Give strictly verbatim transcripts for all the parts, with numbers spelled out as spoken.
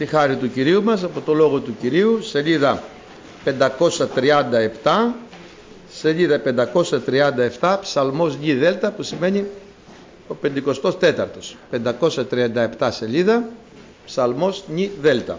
Τη χάρη του Κυρίου μας, από το Λόγο του Κυρίου, σελίδα πεντακόσια τριάντα επτά, σελίδα πεντακόσια τριάντα επτά, ψαλμός Γ Δέλτα, που σημαίνει ο πεντηκοστός τέταρτος, πεντακόσια τριάντα επτά σελίδα, ψαλμός Γ Δέλτα.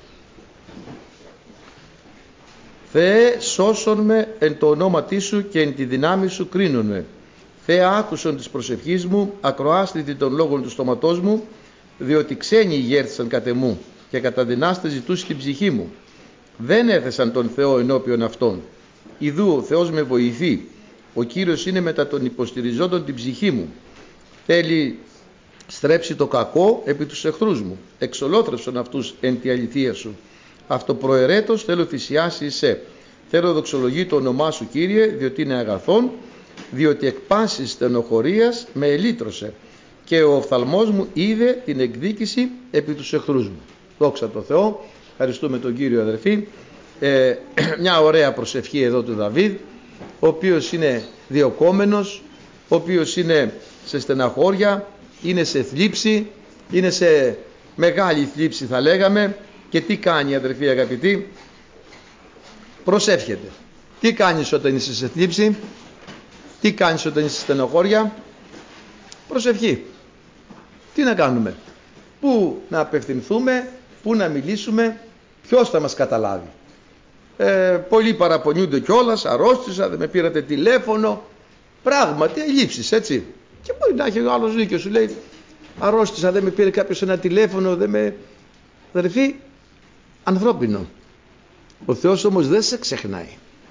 Θεέ, σώσον με εν το ονόματί σου και εν τη δυνάμει σου κρίνον με. Θεέ, άκουσον της προσευχής μου, ακροάστητη των λόγων του στόματός μου, διότι ξένοι ηγέρθησαν κατ' εμού και κατά δυνάστες ζητούσι την ψυχή μου. Δεν έθεσαν τον Θεό ενώπιον αυτών. Ιδού ο Θεός με βοηθεί. Ο Κύριος είναι μετά των υποστηριζόντων την ψυχή μου. Θέλει στρέψει το κακό επί τους εχθρούς μου. Εξολόθρευσον αυτούς εν τη αληθεία σου. Αυτοπροαιρέτως θέλω θυσιάσει σε. Θέλω δοξολογεί το όνομά σου, Κύριε, διότι είναι αγαθόν, διότι εκ πάσης στενοχωρίας με ελύτρωσε και ο οφθαλμός μου είδε την εκδίκηση επί τους εχθρούς μου. Δόξα τω Θεώ. Ευχαριστούμε τον Κύριο, αδερφοί. Ε, μια ωραία προσευχή εδώ του Δαβίδ, ο οποίος είναι διωκόμενος, ο οποίος είναι σε στεναχώρια, είναι σε θλίψη, είναι σε μεγάλη θλίψη θα λέγαμε. Και τι κάνει, αδερφοί αγαπητοί? Προσεύχεται. Τι κάνεις όταν είσαι σε θλίψη? Τι κάνεις όταν είσαι σε στενοχώρια? Προσευχή. Τι να κάνουμε? Πού να απευθυνθούμε? Πού να μιλήσουμε? Ποιος θα μας καταλάβει? Ε, πολλοί παραπονιούνται κιόλας, αρρώστησα, δεν με πήρατε τηλέφωνο. Πράγματι, ελλείψεις, έτσι. Και μπορεί να έχει ο άλλος δίκιο, σου λέει αρρώστησα, δεν με πήρε κάποιος ένα τηλέφωνο, δεν με... Αδερφοί, ανθρώπινο. Ο Θεός όμως δεν σε ξεχνάει.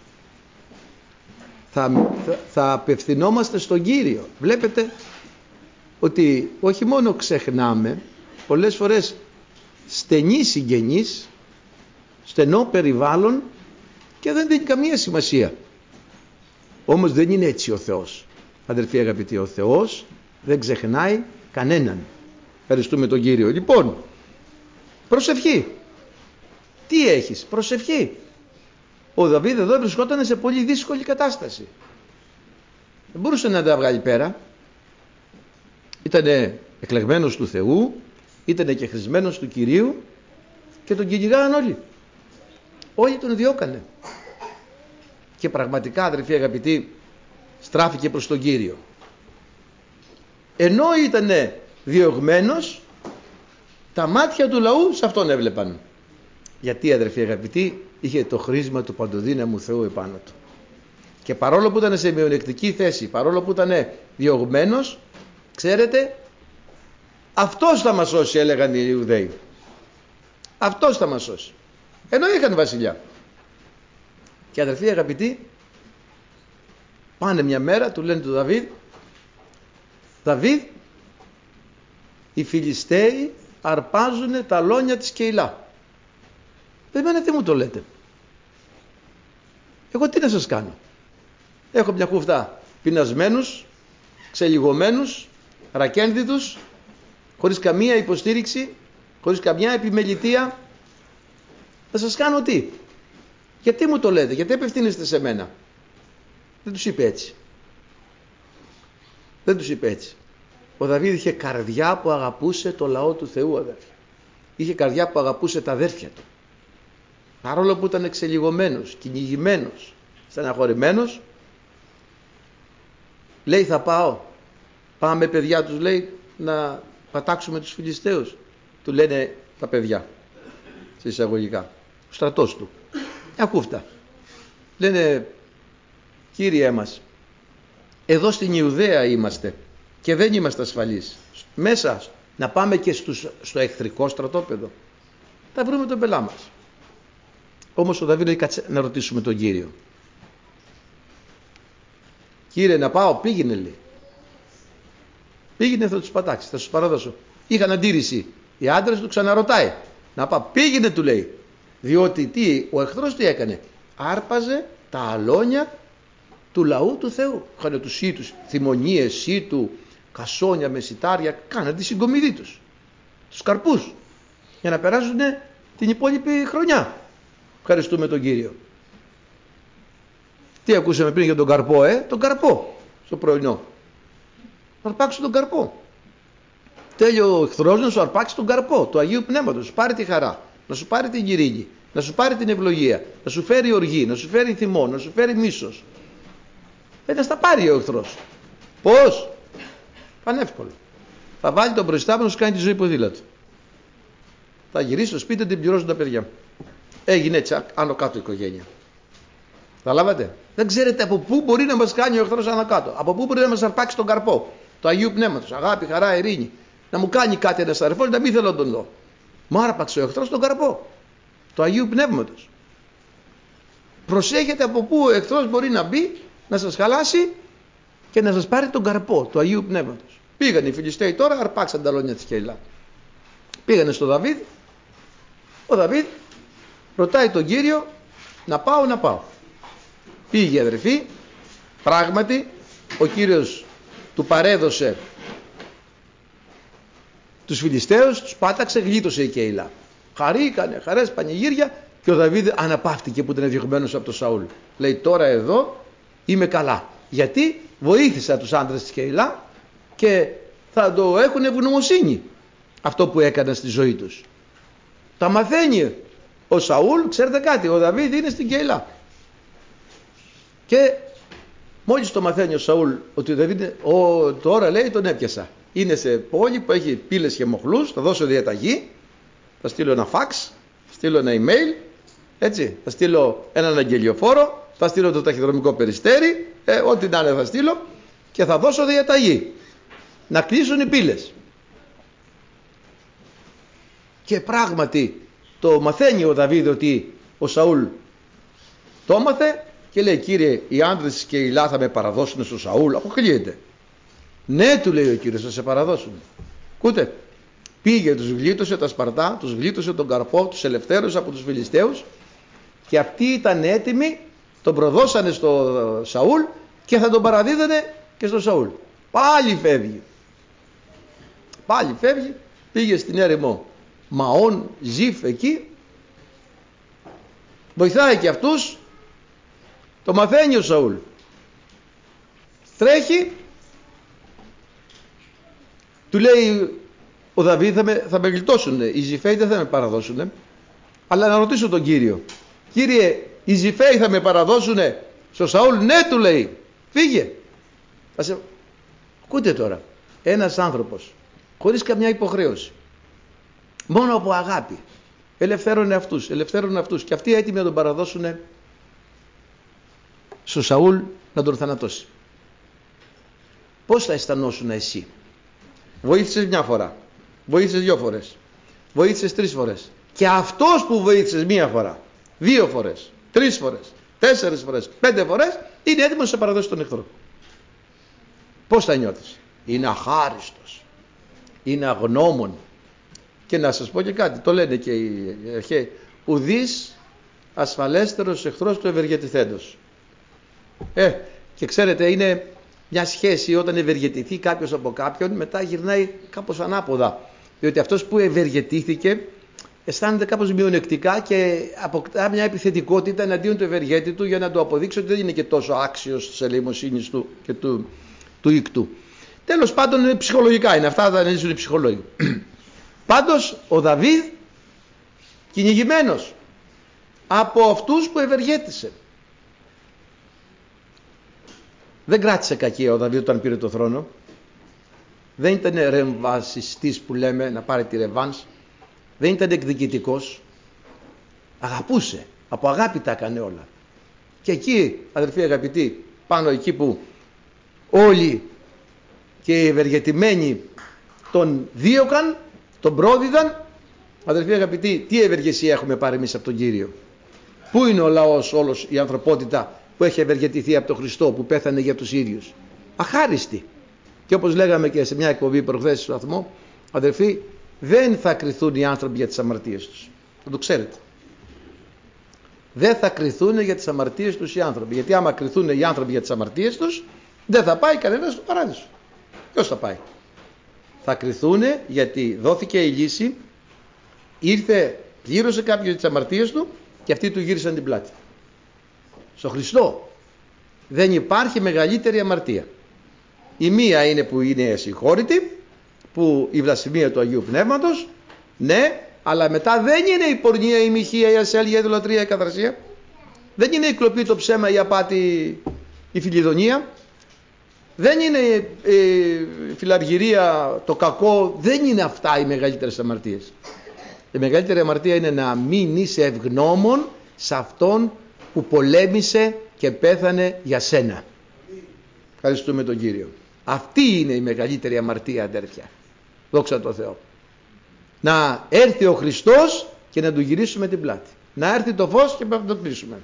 Θα, θα, θα απευθυνόμαστε στον Κύριο. Βλέπετε ότι όχι μόνο ξεχνάμε, πολλές φορές στενοί συγγενείς, στενό περιβάλλον και δεν δίνει καμία σημασία. Όμως δεν είναι έτσι ο Θεός. Αδερφοί αγαπητοί, ο Θεός δεν ξεχνάει κανέναν. Ευχαριστούμε τον Κύριο. Λοιπόν, προσευχή. Τι έχεις? Προσευχή. Ο Δαβίδ εδώ βρισκόταν σε πολύ δύσκολη κατάσταση. Δεν μπορούσε να τα βγάλει πέρα. Ήτανε εκλεγμένος του Θεού, ήτανε και χρησμένος του Κυρίου και τον κυνηγάγαν όλοι. Όλοι τον διώκανε. Και πραγματικά, αδερφοί αγαπητοί, στράφηκε προς τον Κύριο. Ενώ ήτανε διωγμένος, τα μάτια του λαού σε αυτόν έβλεπαν. Γιατί, αδερφοί αγαπητοί, είχε το χρήσμα του παντοδύναμου Θεού επάνω του. Και παρόλο που ήταν σε μειονεκτική θέση, παρόλο που ήταν διωγμένος, ξέρετε, αυτός θα μας σώσει, έλεγαν οι Ιουδαίοι. Αυτός θα μας σώσει. Ενώ είχαν βασιλιά. Και αδερφοί αγαπητοί, πάνε μια μέρα, του λένε του Δαβίδ, Δαβίδ, οι Φιλιστέοι αρπάζουν τα λόνια της Κεϊλά. Εμένα τι μου το λέτε? Εγώ τι να σας κάνω? Έχω μια χούφτα πεινασμένους, ξελιγωμένους, ρακένδυτους, χωρίς καμία υποστήριξη, χωρίς καμιά επιμελητία. Θα σας κάνω τι? Γιατί μου το λέτε? Γιατί απευθύνεστε σε μένα? Δεν τους είπε έτσι. Δεν τους είπε έτσι. Ο Δαβίδ είχε καρδιά που αγαπούσε το λαό του Θεού, αδέρφια. Είχε καρδιά που αγαπούσε τα αδέρφια του. Παρόλο που ήταν εξελιγωμένος, κυνηγημένος, στεναχωρημένος, λέει θα πάω, πάμε παιδιά τους, λέει, να πατάξουμε τους Φιλιστέους. Του λένε τα παιδιά, σε εισαγωγικά, ο στρατός του. Μια κούφτα. Λένε, Κύριέ μας, εδώ στην Ιουδαία είμαστε και δεν είμαστε ασφαλείς. Μέσα να πάμε και στους, στο εχθρικό στρατόπεδο. Θα βρούμε τον πελά μας. Όμως ο Δαβίδ λέει, κάτσε να ρωτήσουμε τον Κύριο. Κύριε, να πάω? Πήγαινε, λέει. Πήγαινε, θα τους πατάξει, θα τους παραδώσω. Είχαν αντίρρηση. Οι άντρες του ξαναρωτάει. Να πάω? Πήγαινε, του λέει. Διότι τι, ο εχθρός τι έκανε? Άρπαζε τα αλόνια του λαού του Θεού. Είχαν τους σύτους, θυμονίες, σύτου, κασόνια με σιτάρια. Κάναν τη συγκομιδή τους. Τους καρπούς. Για να περάσουν την υπόλοιπη χρονιά. Ευχαριστούμε τον Κύριο. Τι ακούσαμε πριν για τον καρπό, ε? Τον καρπό στο πρωινό. Θα αρπάξουν τον καρπό. Τέλειο ο εχθρός να σου αρπάξει τον καρπό του Αγίου Πνεύματος, να σου πάρει τη χαρά, να σου πάρει την ειρήνη, να σου πάρει την ευλογία, να σου φέρει οργή, να σου φέρει θυμό, να σου φέρει μίσος. Δεν θα στα πάρει ο εχθρός. Πώς? Πανεύκολο. Θα βάλει τον μπροστά μου να σου κάνει τη ζωή ποδήλατο. Θα γυρίσει στο σπίτι, την πληρώσουν τα παιδιά. Έγινε έτσι, άνω κάτω η οικογένεια. Τα λάβατε? Δεν ξέρετε από πού μπορεί να μας κάνει ο εχθρός άνω κάτω. Από πού μπορεί να μας αρπάξει τον καρπό του Αγίου Πνεύματος. Αγάπη, χαρά, ειρήνη. Να μου κάνει κάτι ένας αδερφός, να μην θέλω να τον δω. Μου άρπαξε ο εχθρός τον καρπό του Αγίου Πνεύματος. Προσέχετε από πού ο εχθρός μπορεί να μπει, να σας χαλάσει και να σας πάρει τον καρπό του Αγίου Πνεύματος. Πήγανε οι Φιλιστέοι τώρα, αρπάξαν τα λόνια της Κεϊλά. Πήγανε στο Δαβίδ. Ο Δαβίδ ρωτάει τον Κύριο, να πάω, να πάω. Πήγε, αδερφοί, πράγματι ο Κύριος του παρέδωσε τους Φιλιστέους, τους πάταξε, γλίτωσε η Κεϊλά. Χαρήκανε, χαρές, πανηγύρια, και ο Δαβίδ αναπαύτηκε που ήταν διωγμένος από τον Σαούλ. Λέει, τώρα εδώ είμαι καλά. Γιατί βοήθησα τους άντρες της Κεϊλά και θα το έχουν ευγνωμοσύνη αυτό που έκανα στη ζωή τους. Τα μαθαίνει ο Σαούλ, ξέρετε κάτι, ο Δαβίδ είναι στην Κεϊλά. Και μόλις το μαθαίνει ο Σαούλ ότι ο Δαβίδ, ο, τώρα λέει τον έπιασα. Είναι σε πόλη που έχει πύλες και μοχλούς, θα δώσω διαταγή, θα στείλω ένα φαξ, θα στείλω ένα email, έτσι, θα στείλω έναν αγγελιοφόρο, θα στείλω το ταχυδρομικό περιστέρι, ε, ό,τι να είναι θα στείλω και θα δώσω διαταγή να κλείσουν οι πύλες. Και πράγματι το μαθαίνει ο Δαβίδ ότι ο Σαούλ το έμαθε και λέει, κύριε, οι άντρες της Κεϊλά θα με παραδώσουν στο Σαούλ. Αποκλείεται. Ναι, του λέει ο Κύριος, θα σε παραδώσουν. Ακούτε, πήγε, τους γλίτωσε τα Σπαρτά, τους γλίτωσε τον καρπό, τους ελευθέρωσε από τους Φιλιστέους και αυτοί ήταν έτοιμοι, τον προδώσανε στο Σαούλ και θα τον παραδίδανε και στο Σαούλ. Πάλι φεύγει. Πάλι φεύγει, πήγε στην έρημο Μαών Ζιφ εκεί, βοηθάει και αυτούς, το μαθαίνει ο Σαούλ. Τρέχει, του λέει ο Δαβίδ, θα με, θα με γλιτώσουν, οι Ζιφαίοι δεν θα με παραδώσουν, αλλά να ρωτήσω τον Κύριο, Κύριε, οι Ζιφαίοι θα με παραδώσουν στο Σαούλ? Ναι, του λέει, φύγε. Σε... Ακούτε τώρα, ένας άνθρωπος χωρίς καμιά υποχρέωση, μόνο από αγάπη, ελευθέρωνε αυτούς, ελευθέρωνε αυτούς και αυτοί έτοιμοι να τον παραδώσουν στο Σαούλ να τον θανατώσει. Πώς θα αισθανόσουν εσύ? Βοήθησες μια φορά, βοήθησες δυο φορές, βοήθησες τρεις φορές, και αυτός που βοήθησες μία φορά, δύο φορές, τρεις φορές, τέσσερις φορές, πέντε φορές, είναι έτοιμος να σε παραδώσει τον εχθρό. Πώς θα νιώθεις? Είναι αχάριστος, είναι αγνώμων. Και να σας πω και κάτι, το λένε και οι αρχαίοι, ουδής ασφαλέστερος εχθρός του ευεργετηθέντος. Ε, και ξέρετε, είναι μια σχέση όταν ευεργετηθεί κάποιος από κάποιον, μετά γυρνάει κάπως ανάποδα. Διότι αυτός που ευεργετήθηκε αισθάνεται κάπως μειονεκτικά και αποκτά μια επιθετικότητα εναντίον του ευεργέτητου για να του αποδείξει ότι δεν είναι και τόσο άξιος της ελεημοσύνης του και του, του οίκτου. Τέλος πάντων, ψυχολογικά είναι αυτά, θα αναλύσουν οι ψυχολόγοι. Πάντως ο Δαβίδ, κυνηγημένος από αυτούς που ευεργέτησε, δεν κράτησε κακία ο Δαβίδ όταν πήρε το θρόνο. Δεν ήταν ρεμβασιστής που λέμε, να πάρει τη ρεβάνς. Δεν ήταν εκδικητικός. Αγαπούσε, από αγάπη τα έκανε όλα. Και εκεί, αδερφοί αγαπητοί, πάνω εκεί που όλοι και οι ευεργετημένοι τον δίωκαν, τον πρόδιδαν, αδερφοί αγαπητοί, τι ευεργεσία έχουμε πάρει εμείς από τον Κύριο? Πού είναι ο λαός όλος, η ανθρωπότητα που έχει ευεργετηθεί από τον Χριστό, που πέθανε για τους ίδιους? Αχάριστη. Και όπως λέγαμε και σε μια εκπομπή προχθές στο σταθμό, αδερφοί, δεν θα κριθούν οι άνθρωποι για τις αμαρτίες τους. Θα το ξέρετε. Δεν θα κριθούν για τις αμαρτίες τους οι άνθρωποι. Γιατί άμα κριθούν οι άνθρωποι για τις αμαρτίες τους, δεν θα πάει κανένας στο παράδεισο. Ποιος θα πάει? Θα κριθούν γιατί δόθηκε η λύση, ήρθε, πλήρωσε κάποιος τις αμαρτίες του και αυτοί του γύρισαν την πλάτη. Στο Χριστό δεν υπάρχει μεγαλύτερη αμαρτία. Η μία είναι που είναι ασυγχώρητη, που η βλασφημία του Αγίου Πνεύματος, ναι, αλλά μετά δεν είναι η πορνεία, η μοιχεία, η ασέλγεια, η ειδωλατρία, η καθαρσία. Δεν είναι η κλοπή, το ψέμα, η απάτη, η φιλιδονία. Δεν είναι η φιλαργυρία, το κακό. Δεν είναι αυτά οι μεγαλύτερες αμαρτίες. Η μεγαλύτερη αμαρτία είναι να μην είσαι ευγνώμων σε αυτόν που πολέμησε και πέθανε για σένα. Ευχαριστούμε τον Κύριο. Αυτή είναι η μεγαλύτερη αμαρτία, αδέρφια. Δόξα τω Θεώ. Να έρθει ο Χριστός και να του γυρίσουμε την πλάτη. Να έρθει το φως και να το κλείσουμε.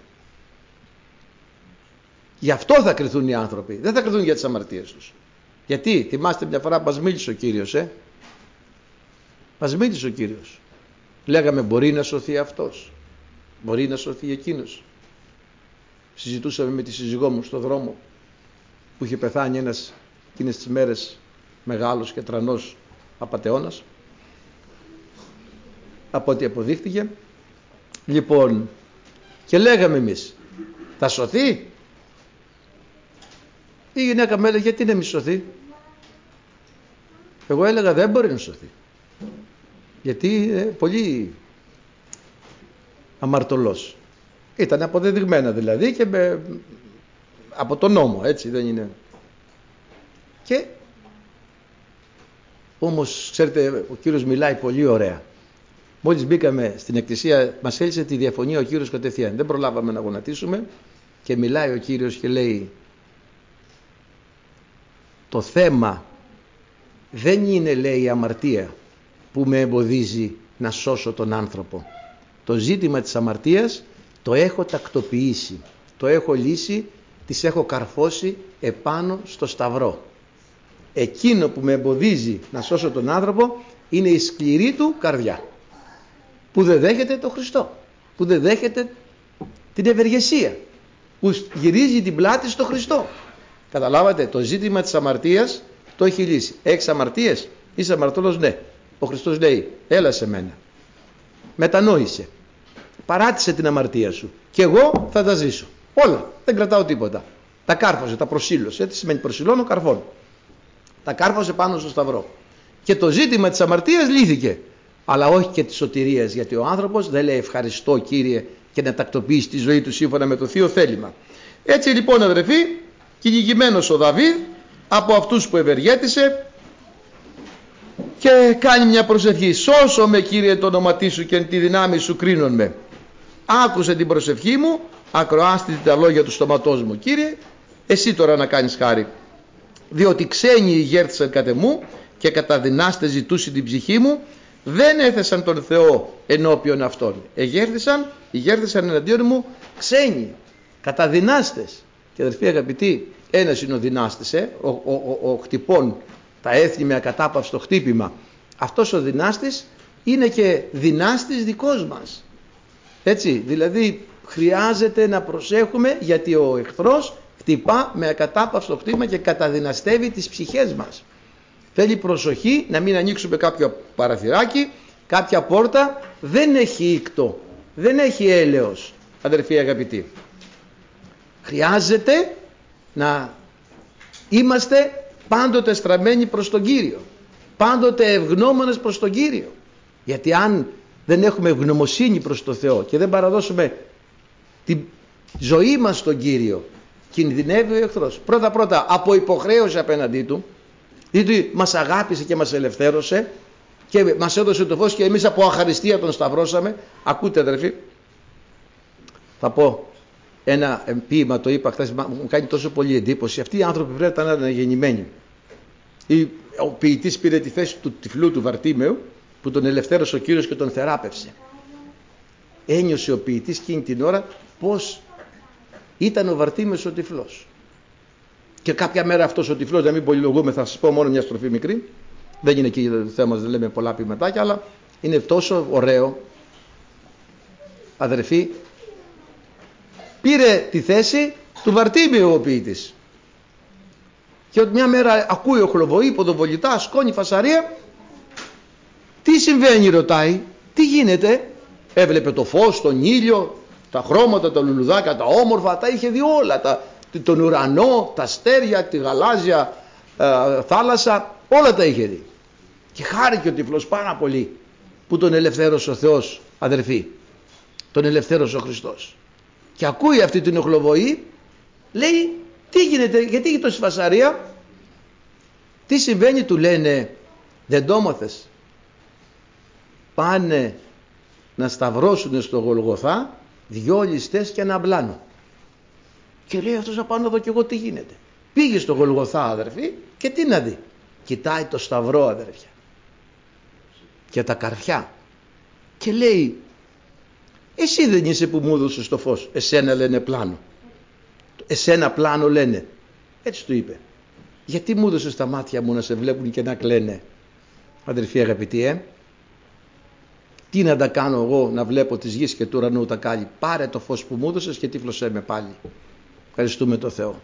Γι' αυτό θα κριθούν οι άνθρωποι. Δεν θα κριθούν για τις αμαρτίες τους. Γιατί, θυμάστε μια φορά μας μίλησε ο Κύριος, ε? Μας μίλησε ο Κύριος. Λέγαμε, μπορεί να σωθεί αυτός, μπορεί να σωθεί εκείνος. Συζητούσαμε με τη σύζυγό μου στον δρόμο, που είχε πεθάνει ένας εκείνες τις μέρες μεγάλος και τρανός απατεώνας, από ό,τι αποδείχτηκε. Λοιπόν, και λέγαμε εμείς, θα σωθεί? Η γυναίκα μου έλεγε, γιατί να μη σωθεί? Εγώ έλεγα, δεν μπορεί να σωθεί, γιατί είναι πολύ αμαρτωλός. Ήταν αποδεδειγμένα δηλαδή, και με, από τον νόμο, έτσι δεν είναι? Και όμως ξέρετε, ο Κύριος μιλάει πολύ ωραία. Μόλις μπήκαμε στην εκκλησία, μας έλυσε τη διαφωνία ο Κύριος κατευθείαν. Δεν προλάβαμε να γονατίσουμε και μιλάει ο Κύριος και λέει, το θέμα δεν είναι, λέει, η αμαρτία που με εμποδίζει να σώσω τον άνθρωπο. Το ζήτημα της αμαρτίας το έχω τακτοποιήσει, το έχω λύσει, τις έχω καρφώσει επάνω στο σταυρό. Εκείνο που με εμποδίζει να σώσω τον άνθρωπο είναι η σκληρή του καρδιά, που δεν δέχεται το Χριστό, που δεν δέχεται την ευεργεσία, που γυρίζει την πλάτη στο Χριστό. Καταλάβατε, το ζήτημα της αμαρτίας το έχει λύσει. Έχεις αμαρτίες, είσαι αμαρτωλός? Ναι. Ο Χριστός λέει, έλα σε μένα, μετανόησε, παράτησε την αμαρτία σου και εγώ θα τα ζήσω όλα, δεν κρατάω τίποτα. Τα κάρφωσε, τα προσήλωσε. Τι σημαίνει προσήλωνω? Καρφώνω. Τα κάρφωσε πάνω στο σταυρό και το ζήτημα της αμαρτίας λύθηκε, αλλά όχι και της σωτηρίας, γιατί ο άνθρωπος δεν λέει ευχαριστώ Κύριε και να τακτοποιήσει τη ζωή του σύμφωνα με το θείο θέλημα. Έτσι λοιπόν, αδερφοί, κυνηγημένος ο Δαβίδ από αυτούς που ευεργέτησε, και κάνει μια προσευχή, σώσω με Κύριε το όνοματί σου και τη δύναμη σου κρίνον με. Άκουσε την προσευχή μου, ακροάστητη τα λόγια του στόματός μου. Κύριε, εσύ τώρα να κάνεις χάρη, διότι ξένοι ηγέρθησαν κατ' εμού και κατά δυνάστες ζητούσι την ψυχή μου, δεν έθεσαν τον Θεό ενώπιον αυτών. Εγέρθησαν, ηγέρθησαν εναντίον μου ξένοι, κατά δυνάστες. Και αδερφοί αγαπητοί, ένας είναι ο δυνάστης, ε? ο, ο, ο, ο χτυπών τα έθνη με ακατάπαυστο χτύπημα. Αυτός ο δυνάστης είναι και δυνάστης δικός μας. Έτσι, δηλαδή χρειάζεται να προσέχουμε, γιατί ο εχθρός χτυπά με ακατάπαυστο χτύπημα και καταδυναστεύει τις ψυχές μας. Θέλει προσοχή να μην ανοίξουμε κάποιο παραθυράκι, κάποια πόρτα. Δεν έχει ήκτο, δεν έχει έλεος, αδερφοί αγαπητοί. Χρειάζεται να είμαστε πάντοτε στραμμένοι προς τον Κύριο, πάντοτε ευγνώμονες προς τον Κύριο. Γιατί αν δεν έχουμε ευγνωμοσύνη προς τον Θεό και δεν παραδώσουμε τη ζωή μας στον Κύριο, κινδυνεύει ο εχθρός. Πρώτα πρώτα από υποχρέωση απέναντί του, διότι μας αγάπησε και μας ελευθέρωσε και μας έδωσε το φως και εμείς από αχαριστία τον σταυρώσαμε. Ακούτε αδερφοί, θα πω ένα ποίημα, το είπα χθες, μου κάνει τόσο πολύ εντύπωση. Αυτοί οι άνθρωποι πρέπει να ήταν γεννημένοι. Ο ποιητής πήρε τη θέση του τυφλού του Βαρτίμεου, που τον ελευθέρωσε ο Κύριος και τον θεράπευσε. Ένιωσε ο ποιητής εκείνη την ώρα πως ήταν ο Βαρτίμεος ο τυφλός. Και κάποια μέρα αυτός ο τυφλός, να μην πολυλογούμε, θα σας πω μόνο μια στροφή μικρή, δεν είναι εκεί το θέμα, δεν λέμε πολλά ποιηματάκια, αλλά είναι τόσο ωραίο, αδερφοί. Πήρε τη θέση του Βαρτίμεου ο ποιητής. Και μια μέρα ακούει ο χλωβοή, ποδοβολητά, σκόνη, φασαρία. Τι συμβαίνει, ρωτάει, τι γίνεται? Έβλεπε το φως, τον ήλιο, τα χρώματα, τα λουλουδάκια, τα όμορφα, τα είχε δει όλα, τα, τον ουρανό, τα αστέρια, τη γαλάζια ε, θάλασσα, όλα τα είχε δει. Και χάρηκε ο τυφλός πάρα πολύ που τον ελευθέρωσε ο Θεός, αδερφοί. Τον ελευθέρωσε ο Χριστός. Και ακούει αυτή την οχλοβοή, λέει, τι γίνεται, γιατί έχει τόση φασαρία, τι συμβαίνει, του λένε, δεν το έμαθες? Πάνε να σταυρώσουν στο Γολγοθά δυο ληστές και ένα πλάνο. Και λέει αυτός, να πάω να δω κι εγώ τι γίνεται. Πήγε στο Γολγοθά, αδερφοί, και τι να δει? Κοιτάει το σταυρό, αδερφιά, και τα καρφιά, και λέει, εσύ δεν είσαι που μου έδωσες το φως? Εσένα λένε πλάνο. Εσένα πλάνο λένε. Έτσι του είπε. Γιατί μου έδωσες τα μάτια μου να σε βλέπουν και να κλαίνε? Αδερφοί αγαπητοί, ε? Τι να τα κάνω εγώ να βλέπω της γης και του ουρανού τα κάλλη? Πάρε το φως που μου έδωσες και τύφλωσέ με πάλι. Ευχαριστούμε το Θεό.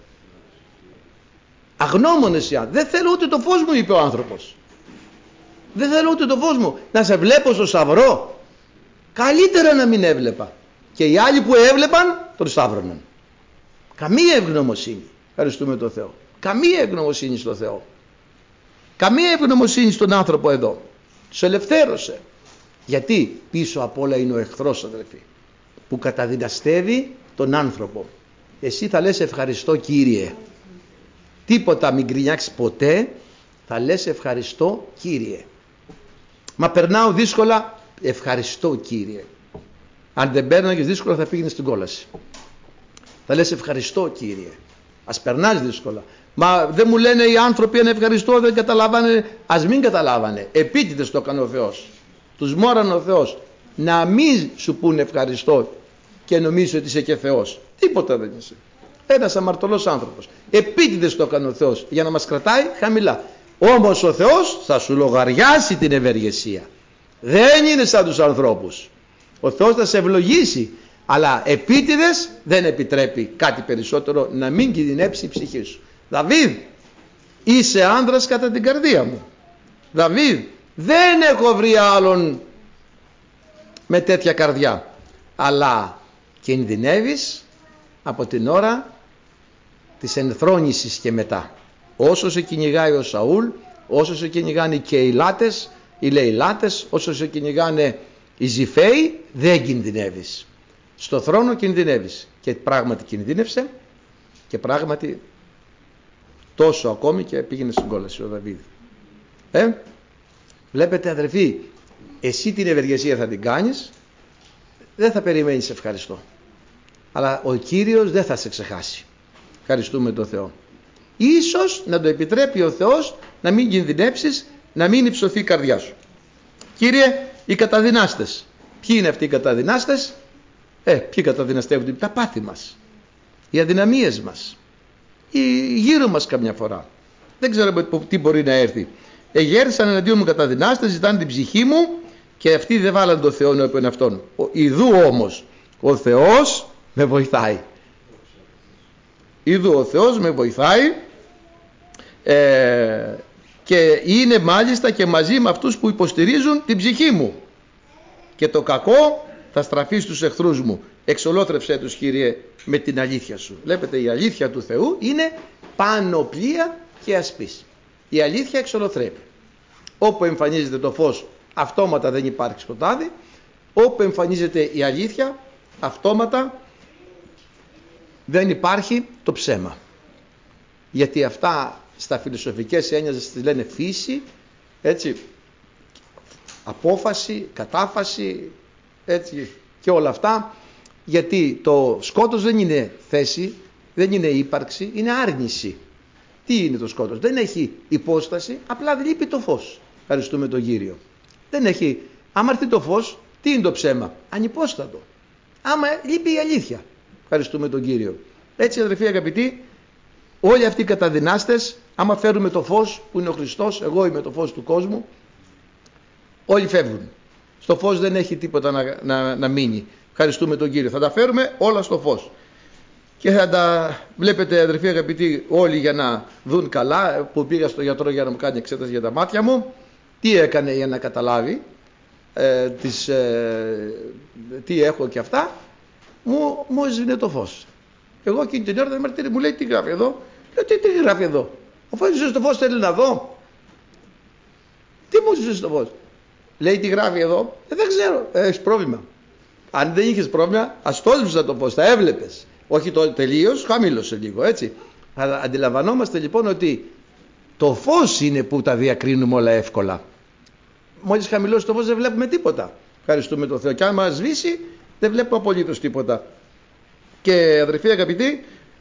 Αγνώμονες οι άνθρωποι. Δεν θέλω ούτε το φως μου, είπε ο άνθρωπος. Δεν θέλω ούτε το φως μου. Να σε βλέπω στο σταυρό. Καλύτερα να μην έβλεπα. Και οι άλλοι που έβλεπαν τον σταύρωναν. Καμία ευγνωμοσύνη. Ευχαριστούμε τον Θεό. Καμία ευγνωμοσύνη στο Θεό. Καμία ευγνωμοσύνη στον άνθρωπο εδώ. Τους ελευθέρωσε. Γιατί πίσω απ' όλα είναι ο εχθρός, αδελφοί, που καταδυναστεύει τον άνθρωπο. Εσύ θα λες ευχαριστώ Κύριε. Τίποτα μην γκρινιάξεις ποτέ. Θα λες ευχαριστώ Κύριε. Μα περνάω δύσκολα. Ευχαριστώ Κύριε. Αν δεν παίρναγες δύσκολα θα πήγαινες στην κόλαση. Θα λες ευχαριστώ Κύριε. Ας περνάς δύσκολα. Μα δεν μου λένε οι άνθρωποι αν ευχαριστώ, δεν καταλάβανε. Ας μην καταλάβανε. Επίτηδες το έκανε ο Θεός. Τους μόρανε ο Θεός να μην σου πούνε ευχαριστώ και νομίζεις ότι είσαι και Θεός. Τίποτα δεν είσαι. Ένας αμαρτωλός άνθρωπος. Επίτηδες το έκανε ο Θεός για να μας κρατάει χαμηλά. Όμως ο Θεός θα σου λογαριάσει την ευεργεσία. Δεν είναι σαν τους ανθρώπους. Ο Θεός θα σε ευλογήσει, αλλά επίτηδες δεν επιτρέπει κάτι περισσότερο να μην κινδυνεύσει η ψυχή σου. Δαβίδ, είσαι άνδρας κατά την καρδία μου. Δαβίδ, δεν έχω βρει άλλον με τέτοια καρδιά. Αλλά κινδυνεύεις από την ώρα της ενθρόνησης και μετά. Όσο σε κυνηγάει ο Σαούλ, όσο σε κυνηγάνε και οι λάτες, οι λεηλάτες, όσο σε κυνηγάνε οι Ζιφαίοι, δεν κινδυνεύεις. Στο θρόνο κινδυνεύεις. Και πράγματι κινδύνευσε και πράγματι τόσο ακόμη και πήγαινε στην κόλαση ο Δαβίδ. Ε? Βλέπετε αδερφοί, εσύ την ευεργεσία θα την κάνεις, δεν θα περιμένεις ευχαριστώ. Αλλά ο Κύριος δεν θα σε ξεχάσει. Ευχαριστούμε τον Θεό. Ίσως να το επιτρέπει ο Θεός να μην κινδυνεύσεις, να μην υψωθεί η καρδιά σου. Κύριε, οι καταδυνάστες. Ποιοι είναι αυτοί οι καταδυνάστες? Ε, ποιοι καταδυναστεύονται? Τα πάθη μας, οι αδυναμίες μας, οι γύρω μας καμιά φορά. Δεν ξέρω τι μπορεί να έρθει. Εγέρσαν εναντίον μου καταδυνάστες, ζητάνε την ψυχή μου και αυτοί δεν βάλαν το Θεό ενώπιον αυτόν. Ιδού όμως ο Θεός με βοηθάει. Ιδού ο Θεός με βοηθάει ε, και είναι μάλιστα και μαζί με αυτούς που υποστηρίζουν την ψυχή μου. Και το κακό θα στραφεί στους εχθρούς μου. Εξολόθρεψέ τους, Κύριε, με την αλήθεια σου. Βλέπετε, η αλήθεια του Θεού είναι πανοπλία και ασπής. Η αλήθεια εξολοθρέπει. Όπου εμφανίζεται το φως, αυτόματα δεν υπάρχει σκοτάδι. Όπου εμφανίζεται η αλήθεια, αυτόματα δεν υπάρχει το ψέμα. Γιατί αυτά στα φιλοσοφικές έννοιες τις λένε φύση, έτσι, απόφαση, κατάφαση, έτσι, και όλα αυτά. Γιατί το σκότος δεν είναι θέση, δεν είναι ύπαρξη, είναι άρνηση. Τι είναι το σκότος? Δεν έχει υπόσταση, απλά λείπει το φως. Ευχαριστούμε τον Κύριο. Δεν έχει, άμα έρθει το φως, τι είναι το ψέμα? Ανυπόστατο. Άμα λείπει η αλήθεια. Ευχαριστούμε τον Κύριο. Έτσι, αδερφοί αγαπητοί, όλοι αυτοί οι καταδυνάστες, άμα φέρουμε το φως που είναι ο Χριστός, εγώ είμαι το φως του κόσμου, όλοι φεύγουν. Στο φως δεν έχει τίποτα να, να, να μείνει. Ευχαριστούμε τον Κύριο. Θα τα φέρουμε όλα στο φως. Και θα τα βλέπετε, αδερφοί αγαπητοί, όλοι για να δουν καλά, που πήγα στο γιατρό για να μου κάνει εξέταση για τα μάτια μου, τι έκανε για να καταλάβει ε, τις, ε, τι έχω και αυτά, μου, μου έσβηνε το φως. Εγώ εκείνη την ώρα δεν μου λέει τι γράφει εδώ. Λέω τι, τι γράφει εδώ? Ο φως στο φως θέλει να δω. Τι Τι μου ζήσεις το φως? Λέει, τι γράφει εδώ? Ε, δεν ξέρω. Ε, έχεις πρόβλημα. Αν δεν είχες πρόβλημα, ας το έσβησα το φως, θα έβλεπες. Όχι το τελείως, χαμήλωσε λίγο, έτσι. Αλλά αντιλαμβανόμαστε λοιπόν ότι το φως είναι που τα διακρίνουμε όλα εύκολα. Μόλις χαμηλώσει το φως δεν βλέπουμε τίποτα. Ευχαριστούμε τον Θεό. Και αν μας σβήσει, δεν βλέπουμε απολύτως τίποτα. Και αδερφοί αγαπητοί,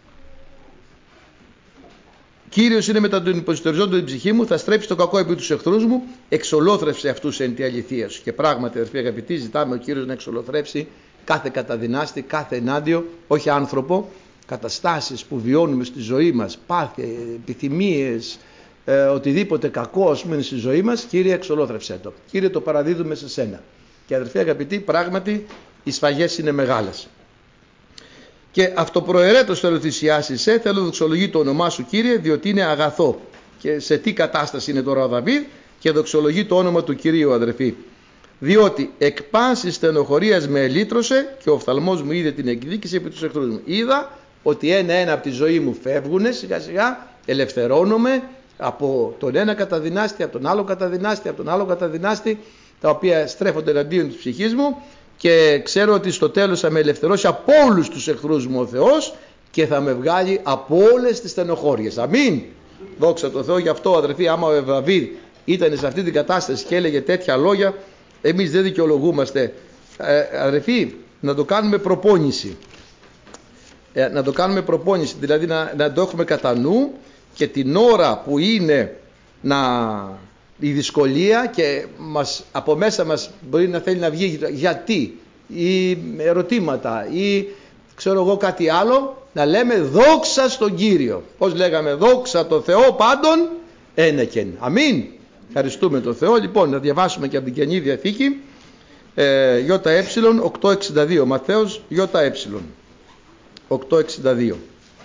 Κύριος είναι μετά τον υποσυτεριζόντων την ψυχή μου, θα στρέψει το κακό επί τους εχθρούς μου, εξολόθρευσε αυτούς εν τη αληθεία σου. Και πράγματι, αδερφοί αγαπητοί, ζητάμε ο Κύριος να εξολοθρεύσει κάθε καταδυνάστη, κάθε ενάντιο, όχι άνθρωπο, καταστάσεις που βιώνουμε στη ζωή μας, πάθη, επιθυμίες, ε, οτιδήποτε κακό ας πούμε στη ζωή μας. Κύριε, εξολόθρευσέ το. Κύριε, το παραδίδουμε σε σένα. Και αδερφοί αγαπητοί, πράγματι οι σφαγές είναι μεγάλες. Και αυτοπροαιρέτως θέλω θυσιάσεις, θέλω δοξολογεί το όνομά σου, Κύριε, διότι είναι αγαθό. Και σε τι κατάσταση είναι τώρα ο Δαβίδ? Και δοξολογεί το όνομα του Κυρίου, αδερφοί. Διότι εκ πάσης στενοχωρίας με ελύτρωσε και ο οφθαλμός μου είδε την εκδίκηση επί τους εχθρούς μου. Είδα ότι ένα-ένα από τη ζωή μου φεύγουνε σιγά σιγά, ελευθερώνομαι από τον ένα καταδυνάστη, από τον άλλο καταδυνάστη, από τον άλλο καταδυνάστη, τα οποία στρέφονται εναντίον της ψυχής μου. Και ξέρω ότι στο τέλος θα με ελευθερώσει από όλους τους εχθρούς μου ο Θεός και θα με βγάλει από όλες τις στενοχώριες. Αμήν. Δόξα τω Θεώ. Γι' αυτό, αδερφοί, άμα ο Δαβίδ ήταν σε αυτή την κατάσταση και έλεγε τέτοια λόγια, εμείς δεν δικαιολογούμαστε. Ε, αδερφοί, να το κάνουμε προπόνηση. Ε, να το κάνουμε προπόνηση, δηλαδή να, να το έχουμε κατά νου, και την ώρα που είναι να... η δυσκολία και μας, από μέσα μας μπορεί να θέλει να βγει γιατί ή ερωτήματα ή ξέρω εγώ κάτι άλλο, να λέμε δόξα στον Κύριο. Πώς λέγαμε? Δόξα το Θεό πάντων ένεκεν. Αμήν. Ευχαριστούμε τον Θεό. Λοιπόν, να διαβάσουμε και από την Καινή Διαθήκη, ε, ΙΕ οκτώ εξήντα δύο, Ματθαίος ΙΕ οκτώ εξήντα δύο.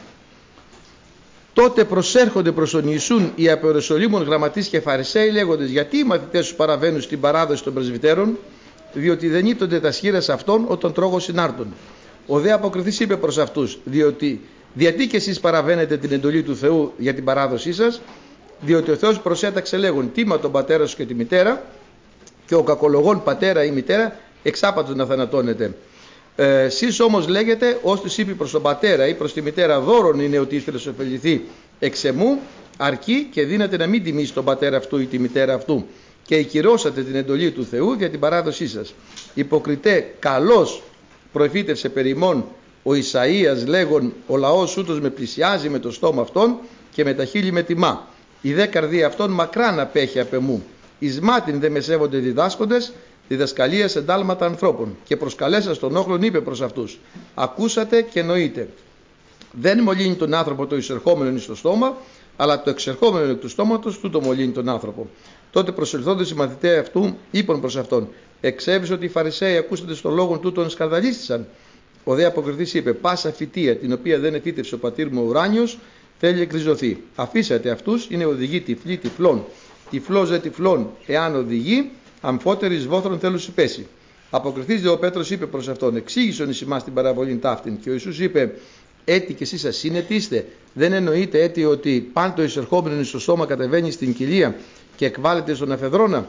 Τότε προσέρχονται προς τον Ιησούν οι από Ιερουσαλήμων γραμματείς και Φαρισαίοι, λέγοντες, γιατί οι μαθητές σου παραβαίνουν στην παράδοση των πρεσβυτέρων? Διότι δεν ήττονται τα σχήρας αυτών όταν τρώγω συνάρτων. Ο δε αποκριθής είπε προς αυτούς, διότι γιατί και εσείς παραβαίνετε την εντολή του Θεού για την παράδοσή σας? Διότι ο Θεός προσέταξε λέγον, τίμα τον πατέρα σου και τη μητέρα, και ο κακολογών πατέρα ή μητέρα εξάπατος να θανατώνεται. Ε, εσείς όμως λέγετε, ως τους είπε προς τον πατέρα ή προς τη μητέρα, δώρον είναι ότι ήθελε να ωφεληθεί εξ εμού, αρκεί και δύναται να μην τιμήσει τον πατέρα αυτού ή τη μητέρα αυτού, και εκυρώσατε την εντολή του Θεού για την παράδοσή σας. Υποκριτέ, καλώς προεφήτευσε περί ημών ο Ισαΐας λέγον, ο λαός ούτως με πλησιάζει με το στόμα αυτόν και με τα χείλη με τιμά. Η δε καρδία αυτών μακράν απέχει απ' εμού. Εις μάτιν δε με σέβονται διδάσκοντες, διδασκαλία σε εντάλματα ανθρώπων. Και προσκαλέσα στον όχλον είπε προς αυτούς, ακούσατε και νοείτε. Δεν μολύνει τον άνθρωπο το εισερχόμενο εις το στόμα, αλλά το εξερχόμενο εκ του στόματος τούτο μολύνει τον άνθρωπο. Τότε προσελθόντες οι μαθηταί αυτού είπαν προς αυτόν, εξέβησε ότι οι Φαρισαίοι ακούσατε στον λόγο τούτον σκανδαλίστησαν. Ο δε αποκριθής είπε, πάσα φυτεία την οποία δεν εφύτευσε ο πατήρ μου ο ουράνιος θέλει εκριζωθεί. Αφήσατε αυτούς, είναι οδηγοί τυφλοί τυφλών. Τυφλός δε τυφλών, εάν οδηγεί, αμφότεροι εις βόθρων θέλουν συμπέσει. Αποκριθής δε ο Πέτρος είπε προς αυτόν, εξήγησον εις ημάς την παραβολήν ταύτην. Και ο Ιησούς είπε, έτι και εσείς ασύνετοι είστε? Δεν εννοείται έτι ότι πάντο εισερχόμενον εις το στόμα κατεβαίνει στην κοιλία και εκβάλλεται στον αφεδρόνα?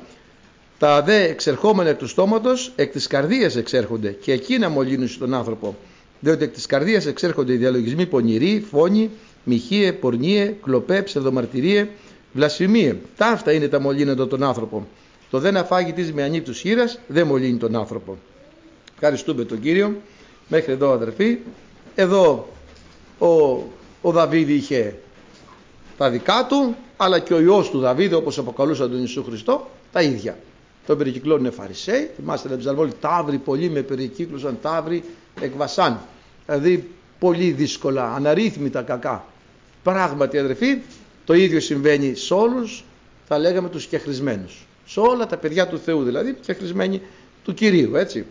Τα δε εξερχόμενα εκ του στόματος εκ της καρδίας εξέρχονται, και εκείνα μολύνουν στον άνθρωπο. Διότι εκ της καρδίας εξέρχονται οι διαλογισμοί πονηροί, φόνοι, μοιχείε, πορνείε, κλοπέ, ψευδομαρτυρίε, βλασφημίε. Τα αυτά είναι τα μολύνοντα τον άνθρωπο. Το δε να φάγει της με ανύπτους χείρας δεν μολύνει τον άνθρωπο. Ευχαριστούμε τον Κύριο. Μέχρι εδώ, αδερφοί. Εδώ ο, ο Δαβίδ είχε τα δικά του, αλλά και ο ιός του Δαβίδ, όπως αποκαλούσαν τον Ιησού Χριστό, τα ίδια. Τον περικυκλώνουν Φαρισαίοι. Θυμάστε να ψαλβόλοι, ταύροι πολλοί με περικύκλωσαν, ταύροι εκ Βασάν. Δηλαδή πολύ δύσκολα, αναρρύθμιτα κακά. Πράγματι, αδερφοί, το ίδιο συμβαίνει σε όλους, θα λέγαμε, τους κεχρισμένους. Σε όλα τα παιδιά του Θεού, δηλαδή, κεχρισμένοι του Κυρίου, έτσι.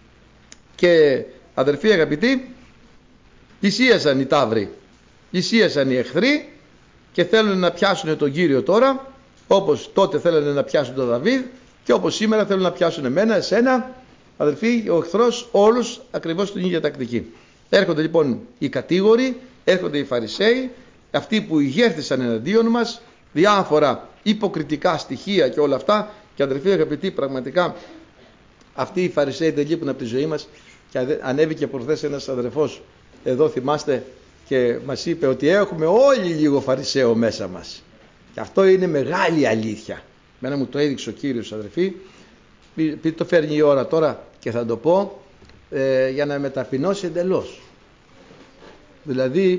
Και αδερφοί αγαπητοί, λυσίασαν οι ταύροι, λυσίασαν οι εχθροί και θέλουν να πιάσουν τον Κύριο τώρα, όπως τότε θέλουν να πιάσουν τον Δαβίδ, και όπως σήμερα θέλουν να πιάσουν εμένα, εσένα, αδερφοί, ο εχθρός, όλους ακριβώς την ίδια τακτική. Έρχονται λοιπόν οι κατήγοροι, έρχονται οι Φαρισαίοι, αυτοί που ηγέρθησαν εναντίον μας, διάφορα υποκριτικά στοιχεία και όλα αυτά, Και αδερφοί αγαπητοί, πραγματικά αυτοί οι Φαρισαίοι δεν λείπουν από τη ζωή μας. Και ανέβηκε προχθές ένας αδερφός εδώ, θυμάστε, και μας είπε ότι έχουμε όλοι λίγο Φαρισαίο μέσα μας. Και αυτό είναι μεγάλη αλήθεια. Μένα μου το έδειξε ο Κύριος, αδερφοί. Επειδή το φέρνει η ώρα τώρα και θα το πω, ε, για να με ταπεινώσει εντελώς. Δηλαδή,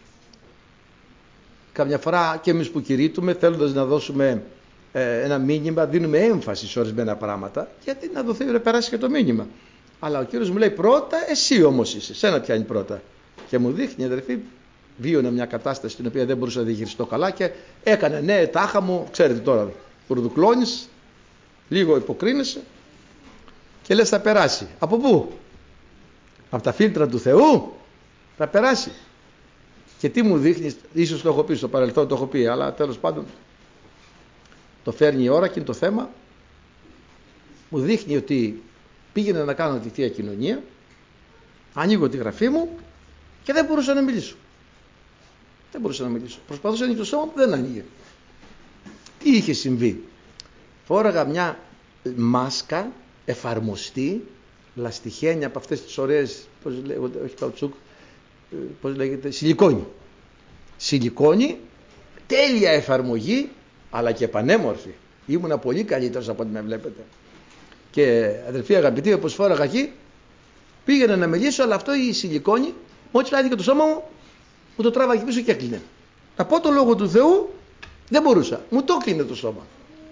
καμιά φορά και εμείς που κηρύττουμε, θέλοντας να δώσουμε ε, ένα μήνυμα, δίνουμε έμφαση σε ορισμένα πράγματα, γιατί να δοθεί, να περάσει και το μήνυμα. Αλλά ο Κύριος μου λέει, πρώτα εσύ όμως είσαι, σένα πιάνει πρώτα. Και μου δείχνει, αδερφοί, βίωνα μια κατάσταση την οποία δεν μπορούσα να διαχειριστώ καλά και έκανε, ναι, τάχα μου, ξέρετε τώρα, κουρδουκλώνεις, λίγο υποκρίνεσαι και λες θα περάσει. Από πού? Από τα φίλτρα του Θεού θα περάσει. Και τι μου δείχνει, ίσως το έχω πει στο παρελθόν, το έχω πει, αλλά τέλος πάντων το φέρνει η ώρα και είναι το θέμα. Μου δείχνει ότι πήγαινα να κάνω τη Θεία Κοινωνία, ανοίγω τη γραφή μου και δεν μπορούσα να μιλήσω. Δεν μπορούσα να μιλήσω. Προσπαθούσα να ανοίξω το σώμα μου, δεν ανοίγε. Τι είχε συμβεί? Φόραγα μια μάσκα εφαρμοστή, λαστιχένια από αυτές τις ωραίες, πώς λέγονται, όχι καουτσούκ, πώς λέγεται, σιλικόνη. Σιλικόνη, τέλεια εφαρμογή, αλλά και πανέμορφη. Ήμουνα πολύ καλύτερος από ό,τι με βλέπετε. Και αδελφοί αγαπητοί, όπως φόραγα εκεί, πήγαινα να μιλήσω, αλλά αυτό η σιλικόνη, μόλις λάδι και το σώμα μου, μου το τράβαγε πίσω και έκλεινε. Να πω το λόγο του Θεού, δεν μπορούσα. Μου το έκλεινε το σώμα.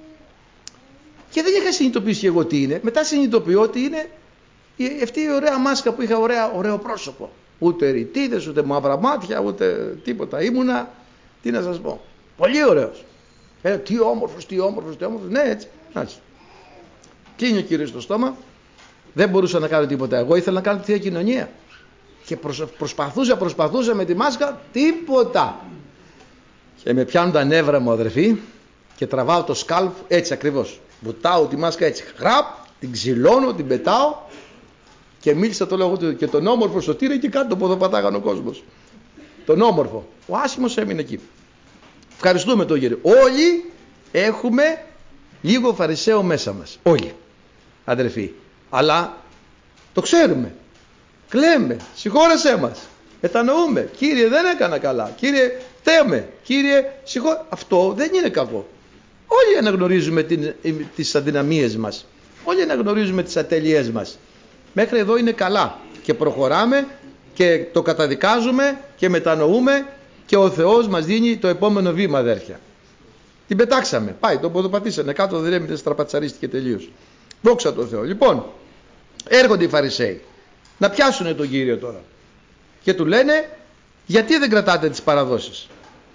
Και δεν είχα συνειδητοποιήσει εγώ τι είναι. Μετά συνειδητοποιώ ότι είναι αυτή η ωραία μάσκα που είχα, ωραία, ωραίο πρόσωπο. Ούτε ρητίδες, ούτε μαύρα μάτια, ούτε τίποτα. Ήμουνα, τι να σας πω, πολύ ωραίος. Ε, τι όμορφος, τι όμορφος, τι όμορφος. Ναι, έτσι. έτσι. Κλείνει ο Κύριος το στόμα. Δεν μπορούσα να κάνω τίποτα. Εγώ ήθελα να κάνω τη Θεία Κοινωνία. Και προσπαθούσα, προσπαθούσα με τη μάσκα, τίποτα. Και με πιάνουν τα νεύρα μου, αδερφοί, και τραβάω το σκάλπ έτσι ακριβώς. Βουτάω τη μάσκα έτσι, χραπ, την ξυλώνω, την πετάω και μίλησα το λόγο του. Και τον όμορφο σωτήρα εκεί κάτω που εδώ πατάγανε ο κόσμος. Τον όμορφο. Ο άσχημος έμεινε εκεί. Ευχαριστούμε τον Κύριο. Όλοι έχουμε λίγο Φαρισαίο μέσα μας. Όλοι, αδερφοί. Αλλά το ξέρουμε. Κλαίμε. Συγχώρεσέ μας. Μετανοούμε. Κύριε, δεν έκανα καλά. Κύριε, θέμε. Κύριε, συγχώ... Αυτό δεν είναι κακό. Όλοι αναγνωρίζουμε την, τις αδυναμίες μας. Όλοι αναγνωρίζουμε τις ατέλειές μας. Μέχρι εδώ είναι καλά. Και προχωράμε και το καταδικάζουμε και μετανοούμε και ο Θεός μας δίνει το επόμενο βήμα, αδέρφια. Την πετάξαμε. Πάει, το ποδοπατήσανε. Κάτω δεν έμεινε, στραπατσαρίστηκε τελείως. Δόξα τω Θεώ. Λοιπόν, έρχονται οι Φαρισαίοι να πιάσουν τον Κύριο τώρα. Και του λένε, γιατί δεν κρατάτε τις παραδόσεις?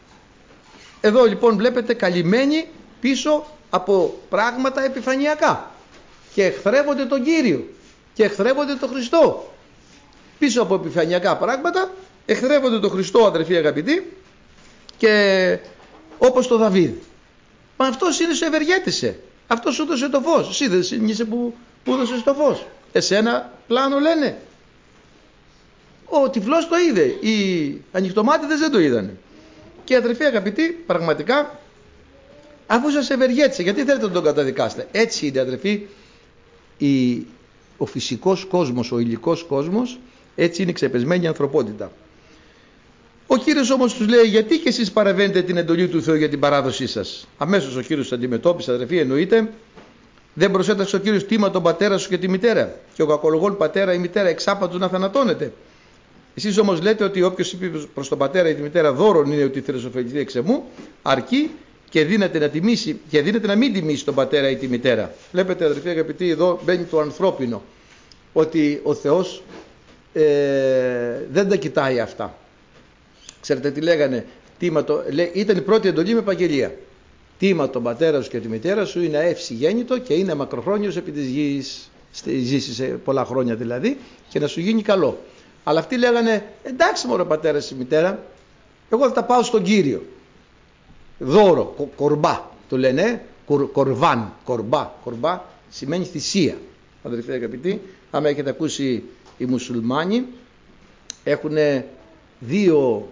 Εδώ λοιπόν βλέπετε καλυμμένοι πίσω από πράγματα επιφανειακά. Και εχθρεύονται τον Κύριο. Και εχθρεύονται τον Χριστό. Πίσω από επιφανειακά πράγματα εχθρεύονται τον Χριστό, αδερφοί αγαπητοί. Και όπως το Δαβίδ. Μα αυτός είναι, σε ευεργέτησε. Αυτός σου έδωσε το φως. Εσύ δεν είσαι που, που έδωσες το φως. Εσένα πλάνο λένε. Ο τυφλός το είδε. Οι ανοιχτομάτιδες δεν το είδανε. Και αδερφοί αγαπητοί, πραγματικά, αφού σας ευεργέτησε, γιατί θέλετε να τον καταδικάσετε? Έτσι είναι, αδερφοί, η, ο φυσικός κόσμος, ο υλικός κόσμος, έτσι είναι η ξεπεσμένη ανθρωπότητα. Ο Κύριος όμως τους λέει, γιατί και εσείς παραβαίνετε την εντολή του Θεού για την παράδοσή σας? Αμέσως ο Κύριος τους αντιμετώπισε, αδερφοί, εννοείται. Δεν προσέταξε ο Κύριος τίμα τον πατέρα σου και τη μητέρα, και ο κακολογών πατέρα ή μητέρα εξάπατος να θανατώνεται. Εσείς όμως λέτε ότι όποιος είπε προς τον πατέρα ή τη μητέρα δώρον είναι ότι θέλει ωφεληθεί εξ εμού, αρκεί και δύναται να τιμήσει, και δύναται να μην τιμήσει τον πατέρα ή τη μητέρα. Βλέπετε, αδερφοί αγαπητοί, εδώ μπαίνει το ανθρώπινο, ότι ο Θεός ε, δεν τα κοιτάει αυτά. Ξέρετε τι λέγανε? Τίμα το, λέ, ήταν η πρώτη εντολή με επαγγελία. Τίμα τον πατέρα σου και τη μητέρα σου, είναι ευσυγέννητο και είναι μακροχρόνιος επί της γης, ζήσεις σε πολλά χρόνια δηλαδή, και να σου γίνει καλό. Αλλά αυτοί λέγανε, εντάξει μωρέ πατέρας ή μητέρα, εγώ θα τα πάω στον Κύριο. Δώρο, κο, κορμπά το λένε, κορ, κορβάν, κορμπά, κορμπά σημαίνει θυσία. Αδερφοί αγαπητοί, άμα έχετε ακούσει, οι μουσουλμάνοι έχουν δύο,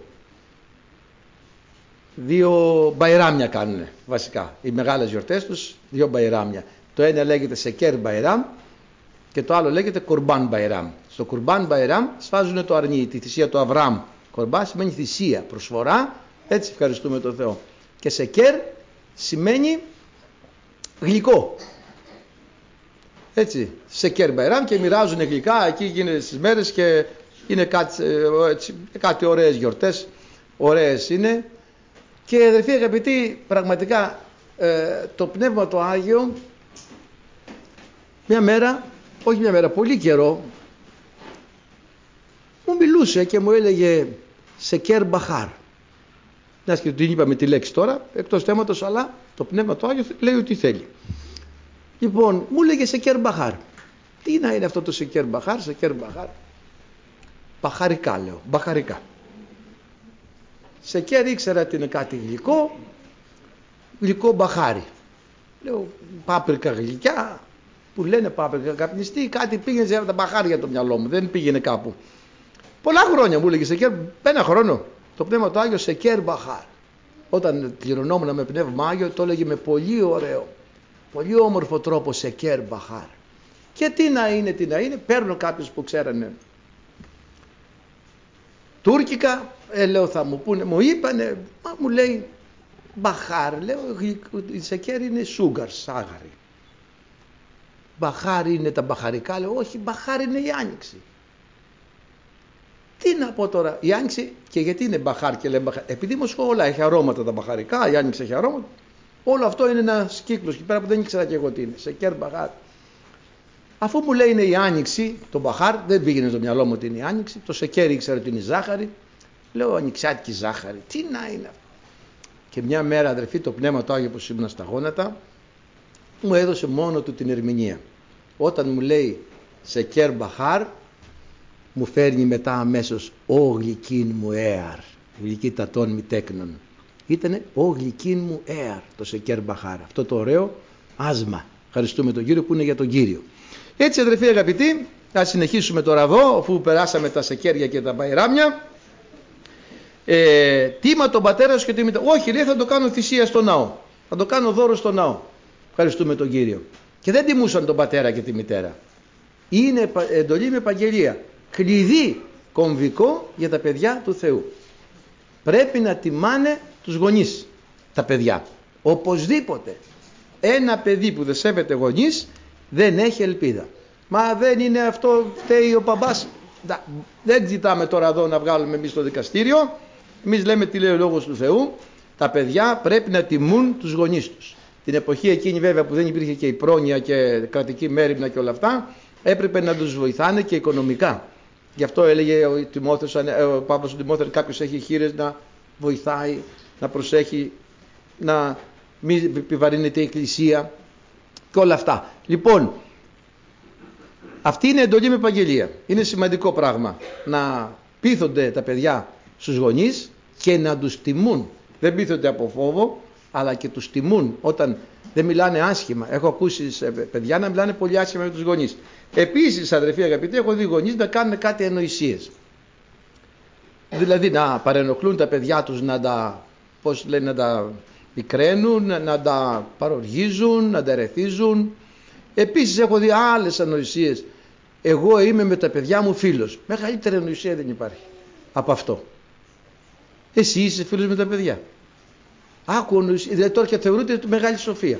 δύο μπαϊράμια κάνουν βασικά. Οι μεγάλες γιορτές τους, δύο μπαϊράμια. Το ένα λέγεται Σεκέρ Μπαϊράμ και το άλλο λέγεται Κορμπάν Μπαϊράμ. Στο Κορμπάν Μπαϊράμ σφάζουν το αρνί, τη θυσία του Αβραάμ. Κορμπά σημαίνει θυσία, προσφορά, έτσι ευχαριστούμε τον Θεό. Και Σεκέρ σημαίνει γλυκό. Έτσι, Σεκέρ Μπαϊράμ, και μοιράζουν γλυκά εκεί γίνεται στις μέρες και είναι κάτι, έτσι, κάτι ωραίες γιορτές, ωραίες είναι. Και αδερφοί αγαπητοί, πραγματικά ε, το Πνεύμα το Άγιο μια μέρα, όχι μια μέρα, πολύ καιρό μου μιλούσε και μου έλεγε Σεκέρ Μπαχάρ. Μιας και την είπαμε τη λέξη τώρα εκτός θέματος, αλλά το Πνεύμα το Άγιο λέει ότι θέλει. Λοιπόν, μου έλεγε Σεκέρ Μπαχάρ. Τι να είναι αυτό το Σεκέρ Μπαχάρ? Σεκέρ Μπαχάρ, μπαχαρικά λέω, μπαχαρικά. Σεκέρ ήξερα ότι είναι κάτι γλυκό, γλυκό μπαχάρι. Λέω πάπρικα γλυκιά, που λένε πάπρικα καπνιστή, κάτι πήγαινε από τα μπαχάρια το μυαλό μου, δεν πήγαινε κάπου. Πολλά χρόνια μου έλεγε Σεκέρ, ένα χρόνο. Το Πνεύμα το Άγιο Σεκέρ Μπαχάρ. Όταν κληρονόμουν με Πνεύμα Άγιο, το έλεγε με πολύ ωραίο, πολύ όμορφο τρόπο Σεκέρ Μπαχάρ. Και τι να είναι, τι να είναι, παίρνω κάποιους που ξέρανε τουρκικά, ε, λέω θα μου πούνε, μου είπανε, μα μου λέει μπαχάρ, λέω η Σεκέρ είναι σούγκαρ, σάγαρη. Μπαχάρ είναι τα μπαχαρικά, λέω όχι, μπαχάρ είναι η άνοιξη. Τι να πω τώρα, η άνοιξη, και γιατί είναι μπαχάρ και λέμε μπαχάρ? Επειδή όμως όλα έχει αρώματα τα μπαχαρικά, η άνοιξη έχει αρώματα, όλο αυτό είναι ένας κύκλος και πέρα που δεν ήξερα και εγώ τι είναι, Σεκέρ Μπαχάρ. Αφού μου λέει είναι η άνοιξη, το μπαχάρ, δεν πήγαινε στο μυαλό μου ότι είναι η άνοιξη, το Σεκέρ ήξερα ότι είναι η ζάχαρη, λέω ανοιξιάτικη ζάχαρη, τι να είναι αυτό? Και μια μέρα αδερφοί το Πνεύμα το Άγιο που ήμουν στα γόνατα, μου έδωσε μόνο του την ερμηνεία. Όταν μου λέει Σεκέρ Μπαχάρ, μου φέρνει μετά αμέσως «Ω γλυκίν μου έαρ», γλυκή τατών μη τέκνων. Ήτανε «Ω γλυκίν μου έαρ» το Σεκέρ Μπαχάρ, αυτό το ωραίο άσμα. Ευχαριστούμε τον Κύριο που είναι για τον Κύριο. Έτσι αδερφοί αγαπητοί, θα συνεχίσουμε τώρα εδώ, αφού περάσαμε τα Σεκέρια και τα Μπαϊράμια. Ε, τίμα τον πατέρα σου και τη μητέρα. Όχι, λέει, θα το κάνω θυσία στο ναό. Θα το κάνω δώρο στο ναό. Ευχαριστούμε τον Κύριο. Και δεν τιμούσαν τον πατέρα και τη μητέρα. Είναι εντολή με επαγγελία. Κλειδί κομβικό για τα παιδιά του Θεού. Πρέπει να τιμάνε τους γονείς τα παιδιά. Οπωσδήποτε. Ένα παιδί που δεν σέβεται γονείς δεν έχει ελπίδα. Μα δεν είναι αυτό, φταίει ο μπαμπάς. Δεν ζητάμε τώρα εδώ να βγάλουμε εμείς το δικαστήριο. Εμείς λέμε τι λέει ο Λόγος του Θεού. Τα παιδιά πρέπει να τιμούν τους γονείς τους. Την εποχή εκείνη βέβαια που δεν υπήρχε και η πρόνοια και κρατική μέριμνα και όλα αυτά, έπρεπε να τους βοηθάνε και οικονομικά. Γι' αυτό έλεγε ο, Τιμόθεος, ο Παύλος ο Τιμόθεος, κάποιος έχει χείρες να βοηθάει, να προσέχει, να μην επιβαρύνεται η εκκλησία και όλα αυτά. Λοιπόν, αυτή είναι εντολή με επαγγελία. Είναι σημαντικό πράγμα να πείθονται τα παιδιά στους γονείς και να τους τιμούν. Δεν πείθονται από φόβο, αλλά και τους τιμούν όταν δεν μιλάνε άσχημα. Έχω ακούσει παιδιά να μιλάνε πολύ άσχημα με τους γονείς. Επίσης, αδερφοί αγαπητοί, έχω δει γονείς να κάνουν κάτι ανοησίες. Δηλαδή να παρενοχλούν τα παιδιά τους, να τα, πώς λένε, να τα πικραίνουν, να τα παροργίζουν, να τα ερεθίζουν. Επίσης έχω δει άλλες ανοησίες. Εγώ είμαι με τα παιδιά μου φίλος. Μεγαλύτερη ανοησία δεν υπάρχει από αυτό. Εσύ είσαι φίλος με τα παιδιά. Άκου ανοησία. Δηλαδή τώρα και θεωρούνται μεγάλη σοφία.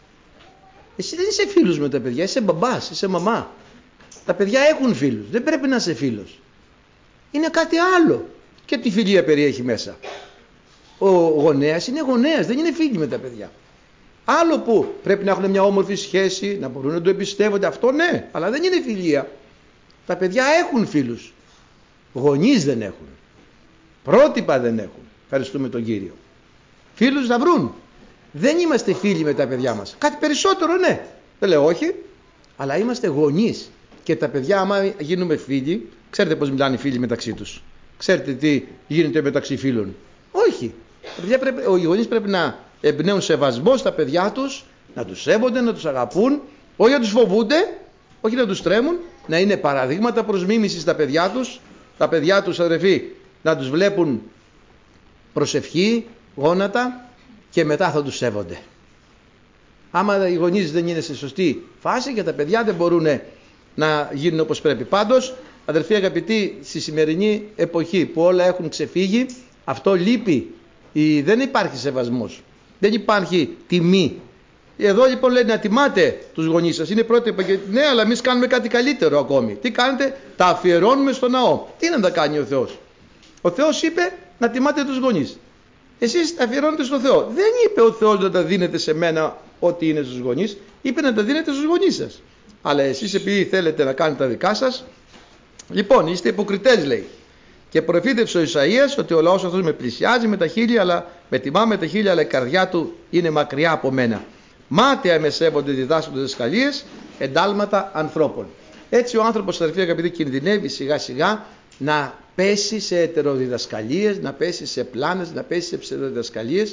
Εσύ δεν είσαι φίλος με τα παιδιά. Είσαι μπαμπάς, είσαι μαμά. Τα παιδιά έχουν φίλους. Δεν πρέπει να είσαι φίλος. Είναι κάτι άλλο. Και τη φιλία περιέχει μέσα. Ο γονέας είναι γονέας. Δεν είναι φίλοι με τα παιδιά. Άλλο που πρέπει να έχουν μια όμορφη σχέση, να μπορούν να το εμπιστεύονται. Αυτό ναι, αλλά δεν είναι φιλία. Τα παιδιά έχουν φίλους. Γονείς δεν έχουν. Πρότυπα δεν έχουν. Ευχαριστούμε τον Κύριο. Φίλους να βρουν. Δεν είμαστε φίλοι με τα παιδιά μας. Κάτι περισσότερο ναι. Δεν λέω όχι. Αλλά είμαστε γονείς. Και τα παιδιά άμα γίνουμε φίλοι, ξέρετε πώς μιλάνε οι φίλοι μεταξύ τους. Ξέρετε τι γίνεται μεταξύ φίλων. Όχι. Τα παιδιά πρέπει, οι γονείς πρέπει να εμπνέουν σεβασμό στα παιδιά τους, να τους σέβονται, να τους αγαπούν, όχι να τους φοβούνται, όχι να τους τρέμουν, να είναι παραδείγματα προς μίμηση στα παιδιά τους. Τα παιδιά τους αδερφοί να τους βλέπουν προσευχή, γόνατα και μετά θα τους σέβονται. Άμα οι γονείς δεν είναι σε σωστή φάση και τα παιδιά δεν μπορούν να γίνουν όπως πρέπει. Πάντως, αδερφοί αγαπητοί, στη σημερινή εποχή που όλα έχουν ξεφύγει, αυτό λείπει. Η, δεν υπάρχει σεβασμός. Δεν υπάρχει τιμή. Εδώ λοιπόν λέει να τιμάτε τους γονείς σας. Είναι πρώτη επαγγελματική. Ναι, αλλά εμείς κάνουμε κάτι καλύτερο ακόμη. Τι κάνετε? Τα αφιερώνουμε στο ναό. Τι να τα κάνει ο Θεός? Ο Θεός είπε να τιμάτε τους γονείς. Εσείς τα αφιερώνετε στο Θεό. Δεν είπε ο Θεός να τα δίνετε σε μένα ό,τι είναι στους γονείς. Είπε να τα δίνετε στους γονείς σας. Αλλά εσείς επειδή θέλετε να κάνετε τα δικά σας, λοιπόν είστε υποκριτές, λέει. Και προφήτευσε ο Ισαΐας ότι ο λαός αυτός με πλησιάζει με τα χείλη, αλλά με τιμά με τα χείλη, αλλά η καρδιά του είναι μακριά από μένα. Μάταια με σέβονται, διδάσκονται διδασκαλίες, εντάλματα ανθρώπων. Έτσι ο άνθρωπος, αδερφοί αγαπητοί, κινδυνεύει σιγά σιγά να πέσει σε ετεροδιδασκαλίες, να πέσει σε πλάνες, να πέσει σε ψευδοδιδασκαλίες,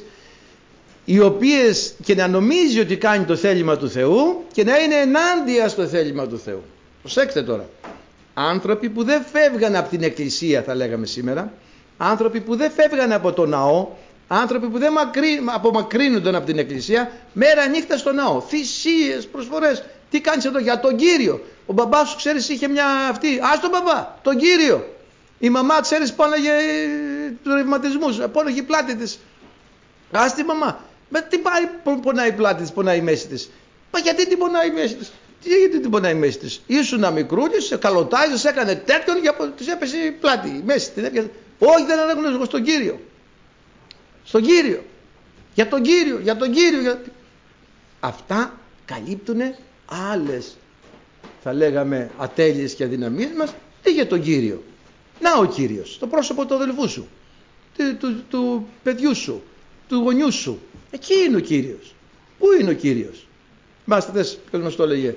οι οποίες και να νομίζει ότι κάνει το θέλημα του Θεού και να είναι ενάντια στο θέλημα του Θεού. Προσέξτε τώρα. Άνθρωποι που δεν φεύγαν από την εκκλησία, θα λέγαμε σήμερα, άνθρωποι που δεν φεύγαν από το ναό, άνθρωποι που δεν μακρύ, απομακρύνονταν από την εκκλησία, μέρα νύχτα στο ναό, θυσίες, προσφορές. Τι κάνεις εδώ? Για τον Κύριο. Ο μπαμπάς σου, ξέρεις, είχε μια αυτή. Ας τον μπαμπά, τον Κύριο. Η μαμά, ξέρεις, πόναγε του ρευματισμούς, πόναγε η πλάτη της. Ας τη μαμά. Με τι πάει, πονάει η πλάτη της, πονάει η μέση της? Μα γιατί την πονάει η μέση της? Τι, γιατί την πονάει η μέση της? Ήσουνα μικρούλης, σε καλοτάιζε, σε έκανε τέτοιον και της έπεσε η πλάτη, η μέση την έπιασε. Όχι, δεν ανάγνωσε εγώ στον Κύριο. Στον Κύριο. Για τον Κύριο, για τον Κύριο. Για... Αυτά καλύπτουν άλλες, θα λέγαμε, ατέλειες και αδυναμίες μας. Τι για τον Κύριο? Να ο Κύριος, στο πρόσωπο του αδελφού σου, του, του, του παιδιού σου, του γονιού σου. Εκεί είναι ο Κύριος. Πού είναι ο Κύριος? Μάστε θες, ποιος μας το έλεγε?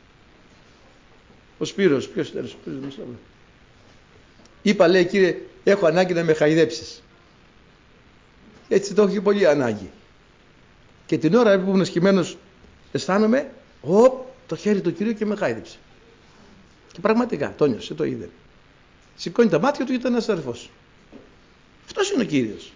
Ο Σπύρος, ποιος ήταν? Είπα, λέει, Κύριε, έχω ανάγκη να με χαϊδέψεις. Έτσι το έχω και πολύ ανάγκη. Και την ώρα που ήμουν σκυμμένος, αισθάνομαι, οπ, το χέρι του Κυρίου και με χάιδεψε. Και πραγματικά το νιώσε, το είδε. Σηκώνει τα μάτια του και ήταν ένας αδερφός. Αυτός είναι ο Κύριος.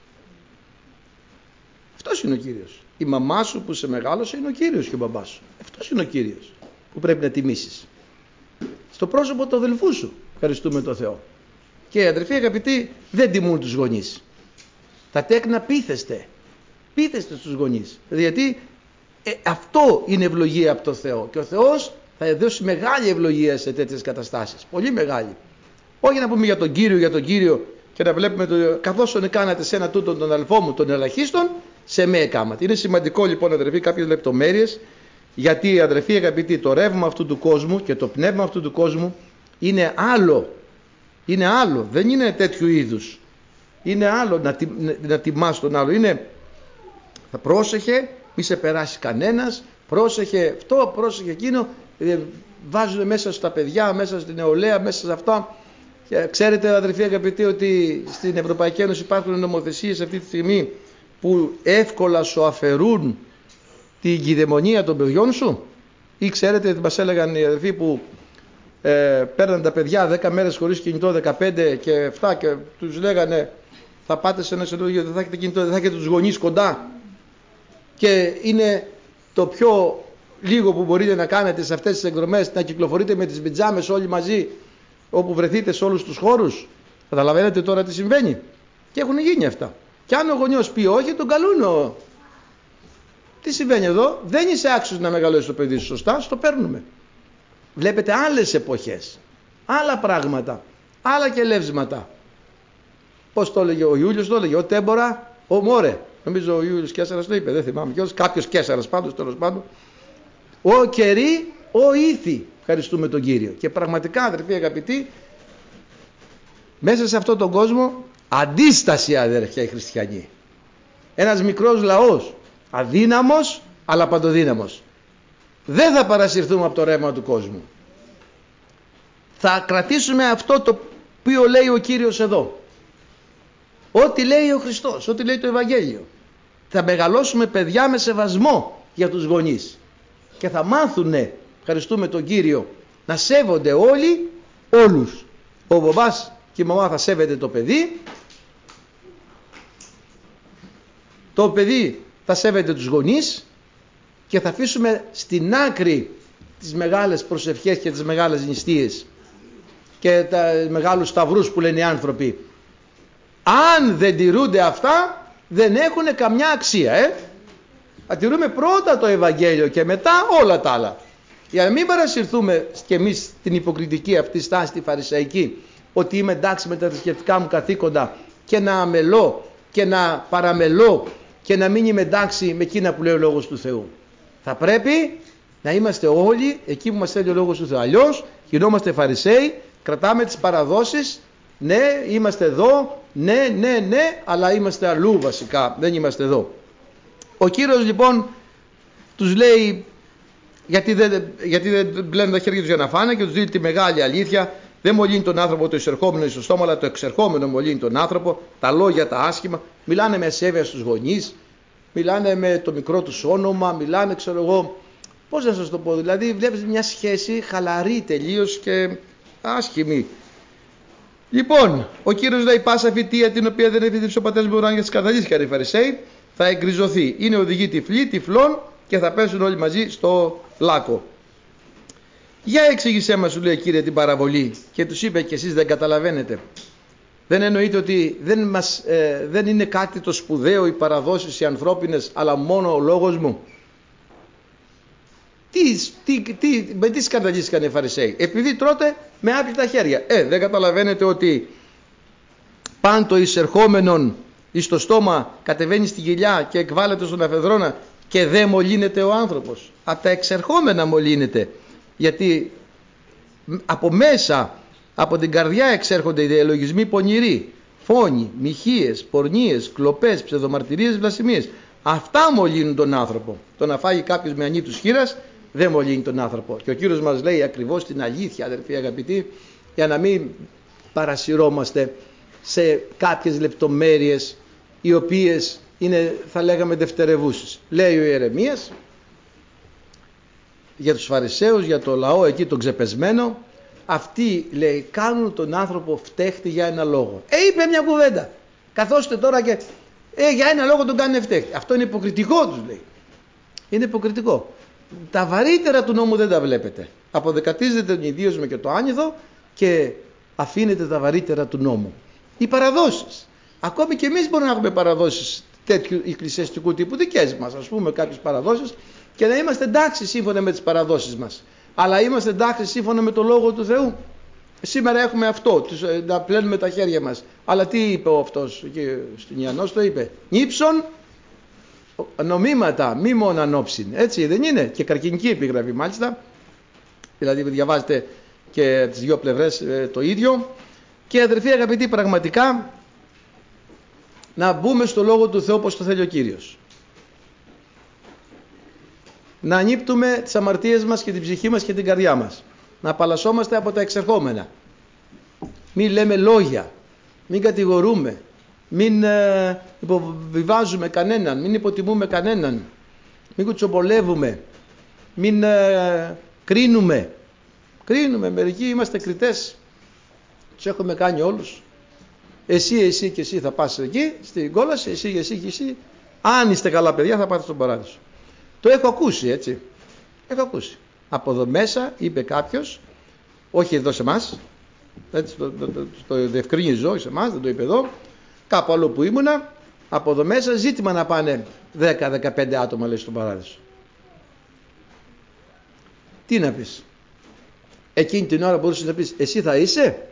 Αυτός είναι ο Κύριος. Η μαμά σου που σε μεγάλωσε είναι ο Κύριος και ο μπαμπάς σου. Αυτός είναι ο Κύριος που πρέπει να τιμήσεις. Στο πρόσωπο του αδελφού σου ευχαριστούμε τον Θεό. Και αδερφοί αγαπητοί, δεν τιμούν τους γονείς. Τα τέκνα πείθεστε. Πείθεστε στους γονείς. Γιατί ε, αυτό είναι ευλογία από τον Θεό. Και ο Θεός θα δώσει μεγάλη ευλογία σε τέτοιες καταστάσεις. Πολύ μεγάλη. Όχι να πούμε για τον Κύριο, για τον Κύριο και να βλέπουμε το, καθώς τον κάνατε σε ένα τούτον τον αδελφό μου τον ελαχίστον, σε με έκαμαται. Είναι σημαντικό λοιπόν, αδερφοί, κάποιες λεπτομέρειες, γιατί αδερφοί αγαπητοί, το ρεύμα αυτού του κόσμου και το πνεύμα αυτού του κόσμου είναι άλλο. Είναι άλλο. Δεν είναι τέτοιου είδους. Είναι άλλο να, τιμ, να τιμάς τον άλλο. Είναι, θα πρόσεχε, μη σε περάσει κανένας, πρόσεχε αυτό, πρόσεχε εκείνο. Ε, βάζουν μέσα στα παιδιά, μέσα στην νεολαία, μέσα σε αυτά. Και ξέρετε, αδερφοί αγαπητοί, ότι στην Ευρωπαϊκή Ένωση υπάρχουν νομοθεσίες αυτή τη στιγμή που εύκολα σου αφαιρούν την κυδαιμονία των παιδιών σου. Ή ξέρετε, μας έλεγαν οι αδερφοί που ε, παίρναν τα παιδιά δέκα μέρες χωρίς κινητό, δεκαπέντε και επτά, και τους λέγανε θα πάτε σε ένα συνολόγιο, δεν θα έχετε κινητό, δεν θα έχετε τους γονείς κοντά. Και είναι το πιο λίγο που μπορείτε να κάνετε σε αυτές τις εκδρομές, να κυκλοφορείτε με τις πιτζάμες όλοι μαζί όπου βρεθείτε σε όλους τους χώρους. Καταλαβαίνετε τώρα τι συμβαίνει. Και έχουν γίνει αυτά. Και αν ο γονιός πει όχι, τον καλούν. Τι συμβαίνει εδώ? Δεν είσαι άξιος να μεγαλώσεις το παιδί σου σωστά, στο παίρνουμε. Βλέπετε άλλες εποχές, άλλα πράγματα, άλλα κελεύσματα. Πώς το έλεγε ο Ιούλιος? Το έλεγε ο Τέμπορα, ο Μόρε. Νομίζω ο Ιούλιος Κέσσαρας το είπε, δεν θυμάμαι κιόλας. Κάποιος Κέσσαρας πάντως, τέλος πάντων. Ο κερί, ο ήθη. Ευχαριστούμε τον Κύριο. Και πραγματικά, αδερφοί αγαπητοί, μέσα σε αυτόν τον κόσμο αντίσταση, αδερφιά οι χριστιανοί. Ένας μικρός λαός, αδύναμος αλλά παντοδύναμος. Δεν θα παρασυρθούμε από το ρεύμα του κόσμου. Θα κρατήσουμε αυτό το οποίο λέει ο Κύριος εδώ. Ό,τι λέει ο Χριστός, ό,τι λέει το Ευαγγέλιο. Θα μεγαλώσουμε παιδιά με σεβασμό για τους γονείς. Και θα μάθουνε, ευχαριστούμε τον Κύριο, να σέβονται όλοι, όλους. Ο μπαμπάς και η μαμά θα σέβεται το παιδί. Το παιδί θα σέβεται τους γονείς. και θα αφήσουμε στην άκρη τις μεγάλες προσευχές και τις μεγάλες νηστείες και τα μεγάλους σταυρούς που λένε οι άνθρωποι. Αν δεν τηρούνται αυτά, δεν έχουν καμιά αξία. Ε? Θα τηρούμε πρώτα το Ευαγγέλιο και μετά όλα τα άλλα. Για να μην παρασυρθούμε κι εμείς στην υποκριτική αυτή στάση, τη φαρισαϊκή, ότι είμαι εντάξει με τα θρησκευτικά μου καθήκοντα και να αμελώ και να παραμελώ και να μην είμαι εντάξει με εκείνα που λέει ο Λόγος του Θεού. Θα πρέπει να είμαστε όλοι εκεί που μας θέλει ο Λόγος του Θεού. Αλλιώς γινόμαστε φαρισαίοι, κρατάμε τις παραδόσεις, ναι είμαστε εδώ, ναι ναι ναι, αλλά είμαστε αλλού βασικά, δεν είμαστε εδώ. Ο Κύριος λοιπόν τους λέει γιατί δεν, γιατί δεν πλένουν τα χέρια τους για να φάνε, και τους δίνει τη μεγάλη αλήθεια. Δεν μολύνει τον άνθρωπο το εισερχόμενο στο στόμα, αλλά το εξερχόμενο μολύνει τον άνθρωπο. Τα λόγια τα άσχημα, μιλάνε με ασέβεια στους γονείς, μιλάνε με το μικρό τους όνομα, μιλάνε ξέρω εγώ, πώς να σας το πω, δηλαδή βλέπεις μια σχέση χαλαρή τελείως και άσχημη. Λοιπόν, ο Κύριος λέει πάσα φυτεία την οποία δεν έφυγε ο πατέρας μου ουράνια για τις καταλήσκια οι Φαρισαίοι θα εγκριζωθεί. Είναι οδηγοί τυφλοί, τυφλών και θα πέσουν όλοι μαζί στο λάκκο. Για εξήγησέ μας, σου λέει Κύριε, την παραβολή. Και τους είπε και εσείς δεν καταλαβαίνετε. Δεν εννοείται ότι δεν, μας, ε, δεν είναι κάτι το σπουδαίο οι παραδόσεις οι ανθρώπινες, αλλά μόνο ο λόγος μου. Τι, τι, τι, με τι σκανδαλίστηκαν οι Φαρισαίοι? Επειδή τρώτε με άπλυτα χέρια. Ε, δεν καταλαβαίνετε ότι πάντο εισερχόμενον εις το στόμα κατεβαίνει στη κοιλιά και εκβάλλεται στον αφεδρόνα και δεν μολύνεται ο άνθρωπος? Από τα εξερχόμενα μολύνεται. Γιατί από μέσα, από την καρδιά εξέρχονται οι διαλογισμοί πονηροί, φόνοι, μοιχείες, πορνίες, κλοπές, ψευδομαρτυρίες, βλασιμίες. Αυτά μολύνουν τον άνθρωπο. Το να φάγει κάποιος με ανήτους χήρας δεν μολύνει τον άνθρωπο. Και ο Κύριος μας λέει ακριβώς την αλήθεια, αδερφοί αγαπητοί, για να μην παρασυρώμαστε σε κάποιες λεπτομέρειες οι οποίες είναι, θα λέγαμε, δευτερευούσες. Λέει ο Ιερεμίας για τους Φαρισαίους, για το λαό εκεί τον ξεπεσμένο, αυτοί λέει κάνουν τον άνθρωπο φταίχτη για ένα λόγο. Ε, είπε μια κουβέντα, καθόστε τώρα και ε, για ένα λόγο τον κάνουν φταίχτη. Αυτό είναι υποκριτικό, τους λέει. Είναι υποκριτικό. Τα βαρύτερα του νόμου δεν τα βλέπετε. Αποδεκατίζετε τον ιδίωσμα και το άνηθο και αφήνετε τα βαρύτερα του νόμου. Οι παραδόσεις. Ακόμη και εμείς μπορούμε να έχουμε παραδόσεις τέτοιου εκκλησιαστικού τύπου, δικές μας, ας πούμε, κάποιες παραδόσεις, και να είμαστε εντάξει σύμφωνα με τις παραδόσεις μας. Αλλά είμαστε εντάξει σύμφωνα με το Λόγο του Θεού? Σήμερα έχουμε αυτό, να πλένουμε τα χέρια μας. Αλλά τι είπε ο αυτός, εκεί στον Ιαννός το είπε, νύψον νομίματα, μη μόνο ανόψιν. Έτσι δεν είναι? Και καρκινική επιγραφή μάλιστα. Δηλαδή διαβάζετε και τις δύο πλευρές ε, το ίδιο. Και αδερφοί αγαπητοί, πραγματικά να μπούμε στο Λόγο του Θεού όπως το θέλει ο Κύριος. Να ανύπτουμε τις αμαρτίες μας και την ψυχή μας και την καρδιά μας. Να απαλλασσόμαστε από τα εξερχόμενα. Μην λέμε λόγια, μην κατηγορούμε, μην ε, υποβιβάζουμε κανέναν, μην υποτιμούμε κανέναν, μην κουτσομπολεύουμε, μην ε, κρίνουμε. Κρίνουμε, μερικοί είμαστε κριτές, τους έχουμε κάνει όλους. Εσύ, εσύ και εσύ θα πας εκεί στην κόλαση, εσύ, εσύ και εσύ. Αν είστε καλά παιδιά θα πάτε στον παράδεισο. Το έχω ακούσει, έτσι. Έχω ακούσει. Από εδώ μέσα είπε κάποιος, όχι εδώ σε εμάς, έτσι το, το, το, το διευκρινίζω, σε εμάς, δεν το είπε εδώ, κάπου άλλο που ήμουνα, από εδώ μέσα ζήτημα να πάνε δέκα με δεκαπέντε άτομα, λέει, στον παράδεισο. Τι να πεις? Εκείνη την ώρα μπορούσες να πεις, εσύ θα είσαι?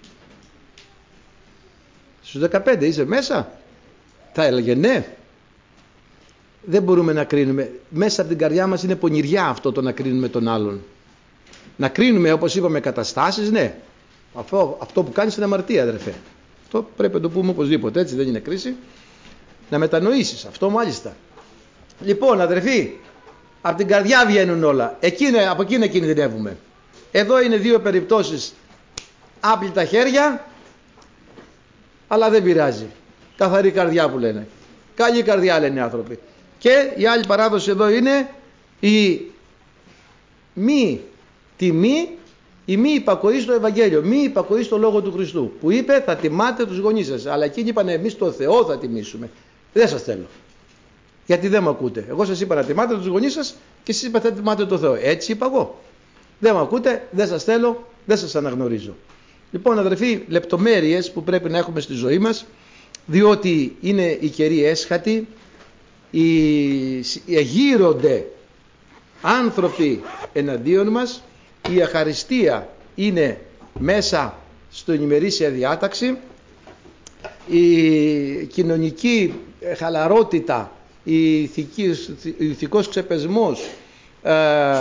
Στους δεκαπέντε είσαι μέσα? Θα έλεγε ναι. Δεν μπορούμε να κρίνουμε. Μέσα από την καρδιά μας είναι πονηριά αυτό το να κρίνουμε τον άλλον. Να κρίνουμε, όπως είπαμε, καταστάσεις, ναι. Αυτό, αυτό που κάνεις είναι αμαρτία, αδερφέ. Αυτό πρέπει να το πούμε οπωσδήποτε, έτσι δεν είναι κρίση. Να μετανοήσεις, αυτό μάλιστα. Λοιπόν, αδερφοί, από την καρδιά βγαίνουν όλα. Εκείνη, από εκεί να κινδυνεύουμε. Εδώ είναι δύο περιπτώσεις. Άπλυτα χέρια, αλλά δεν πειράζει. Καθαρή καρδιά που λένε. Καλή καρδιά λένε οι άνθρωποι. Και η άλλη παράδοση εδώ είναι η μη τιμή, η μη υπακοή στο Ευαγγέλιο, μη υπακοή στο Λόγο του Χριστού, που είπε θα τιμάτε τους γονείς σας, αλλά εκείνοι είπαν εμείς τον Θεό θα τιμήσουμε, δεν σας θέλω. Γιατί δεν με ακούτε. Εγώ σας είπα να τιμάτε τους γονείς σας και εσείς είπατε να τιμάτε τον Θεό. Έτσι είπα εγώ. Δεν με ακούτε, δεν σας θέλω, δεν σας αναγνωρίζω. Λοιπόν, αδερφοί, λεπτομέρειες που πρέπει να έχουμε στη ζωή μας, διότι είναι οι καιροί έσχατοι, οι εγείρονται άνθρωποι εναντίον μας, η αχαριστία είναι μέσα στην ημερήσια διάταξη, η κοινωνική χαλαρότητα, η ηθική, ο ηθικός ξεπεσμός, ε,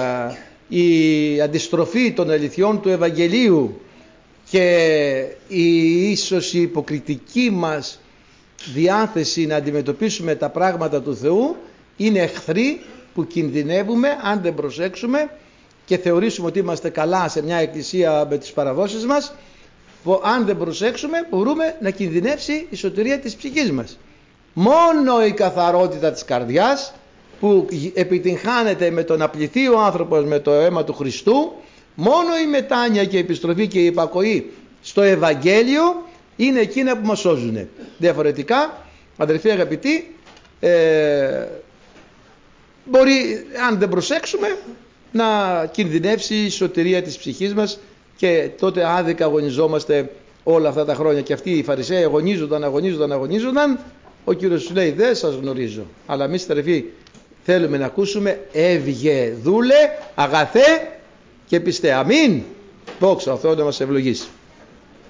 η αντιστροφή των αληθιών του Ευαγγελίου και η ίσως η υποκριτική μας διάθεση να αντιμετωπίσουμε τα πράγματα του Θεού είναι εχθροί που κινδυνεύουμε αν δεν προσέξουμε και θεωρήσουμε ότι είμαστε καλά σε μια εκκλησία με τις παραδόσεις μας, που αν δεν προσέξουμε μπορούμε να κινδυνεύσει η σωτηρία της ψυχής μας. Μόνο η καθαρότητα της καρδιάς που επιτυγχάνεται με το να πληθεί ο άνθρωπος με το αίμα του Χριστού, μόνο η μετάνοια και η επιστροφή και η υπακοή στο Ευαγγέλιο είναι εκείνα που μας σώζουν. Διαφορετικά, αδερφοί αγαπητοί, ε, μπορεί αν δεν προσέξουμε να κινδυνεύσει η σωτηρία της ψυχής μας και τότε άδικα αγωνιζόμαστε όλα αυτά τα χρόνια. Και αυτοί οι Φαρισαίοι αγωνίζονταν, αγωνίζονταν, αγωνίζονταν. Ο Κύριος τους λέει δεν σας γνωρίζω, αλλά εμείς αδερφοί θέλουμε να ακούσουμε έβγε δούλε αγαθέ και πιστέ. Αμήν. Δόξα ο Θεός να μας ευλογήσει.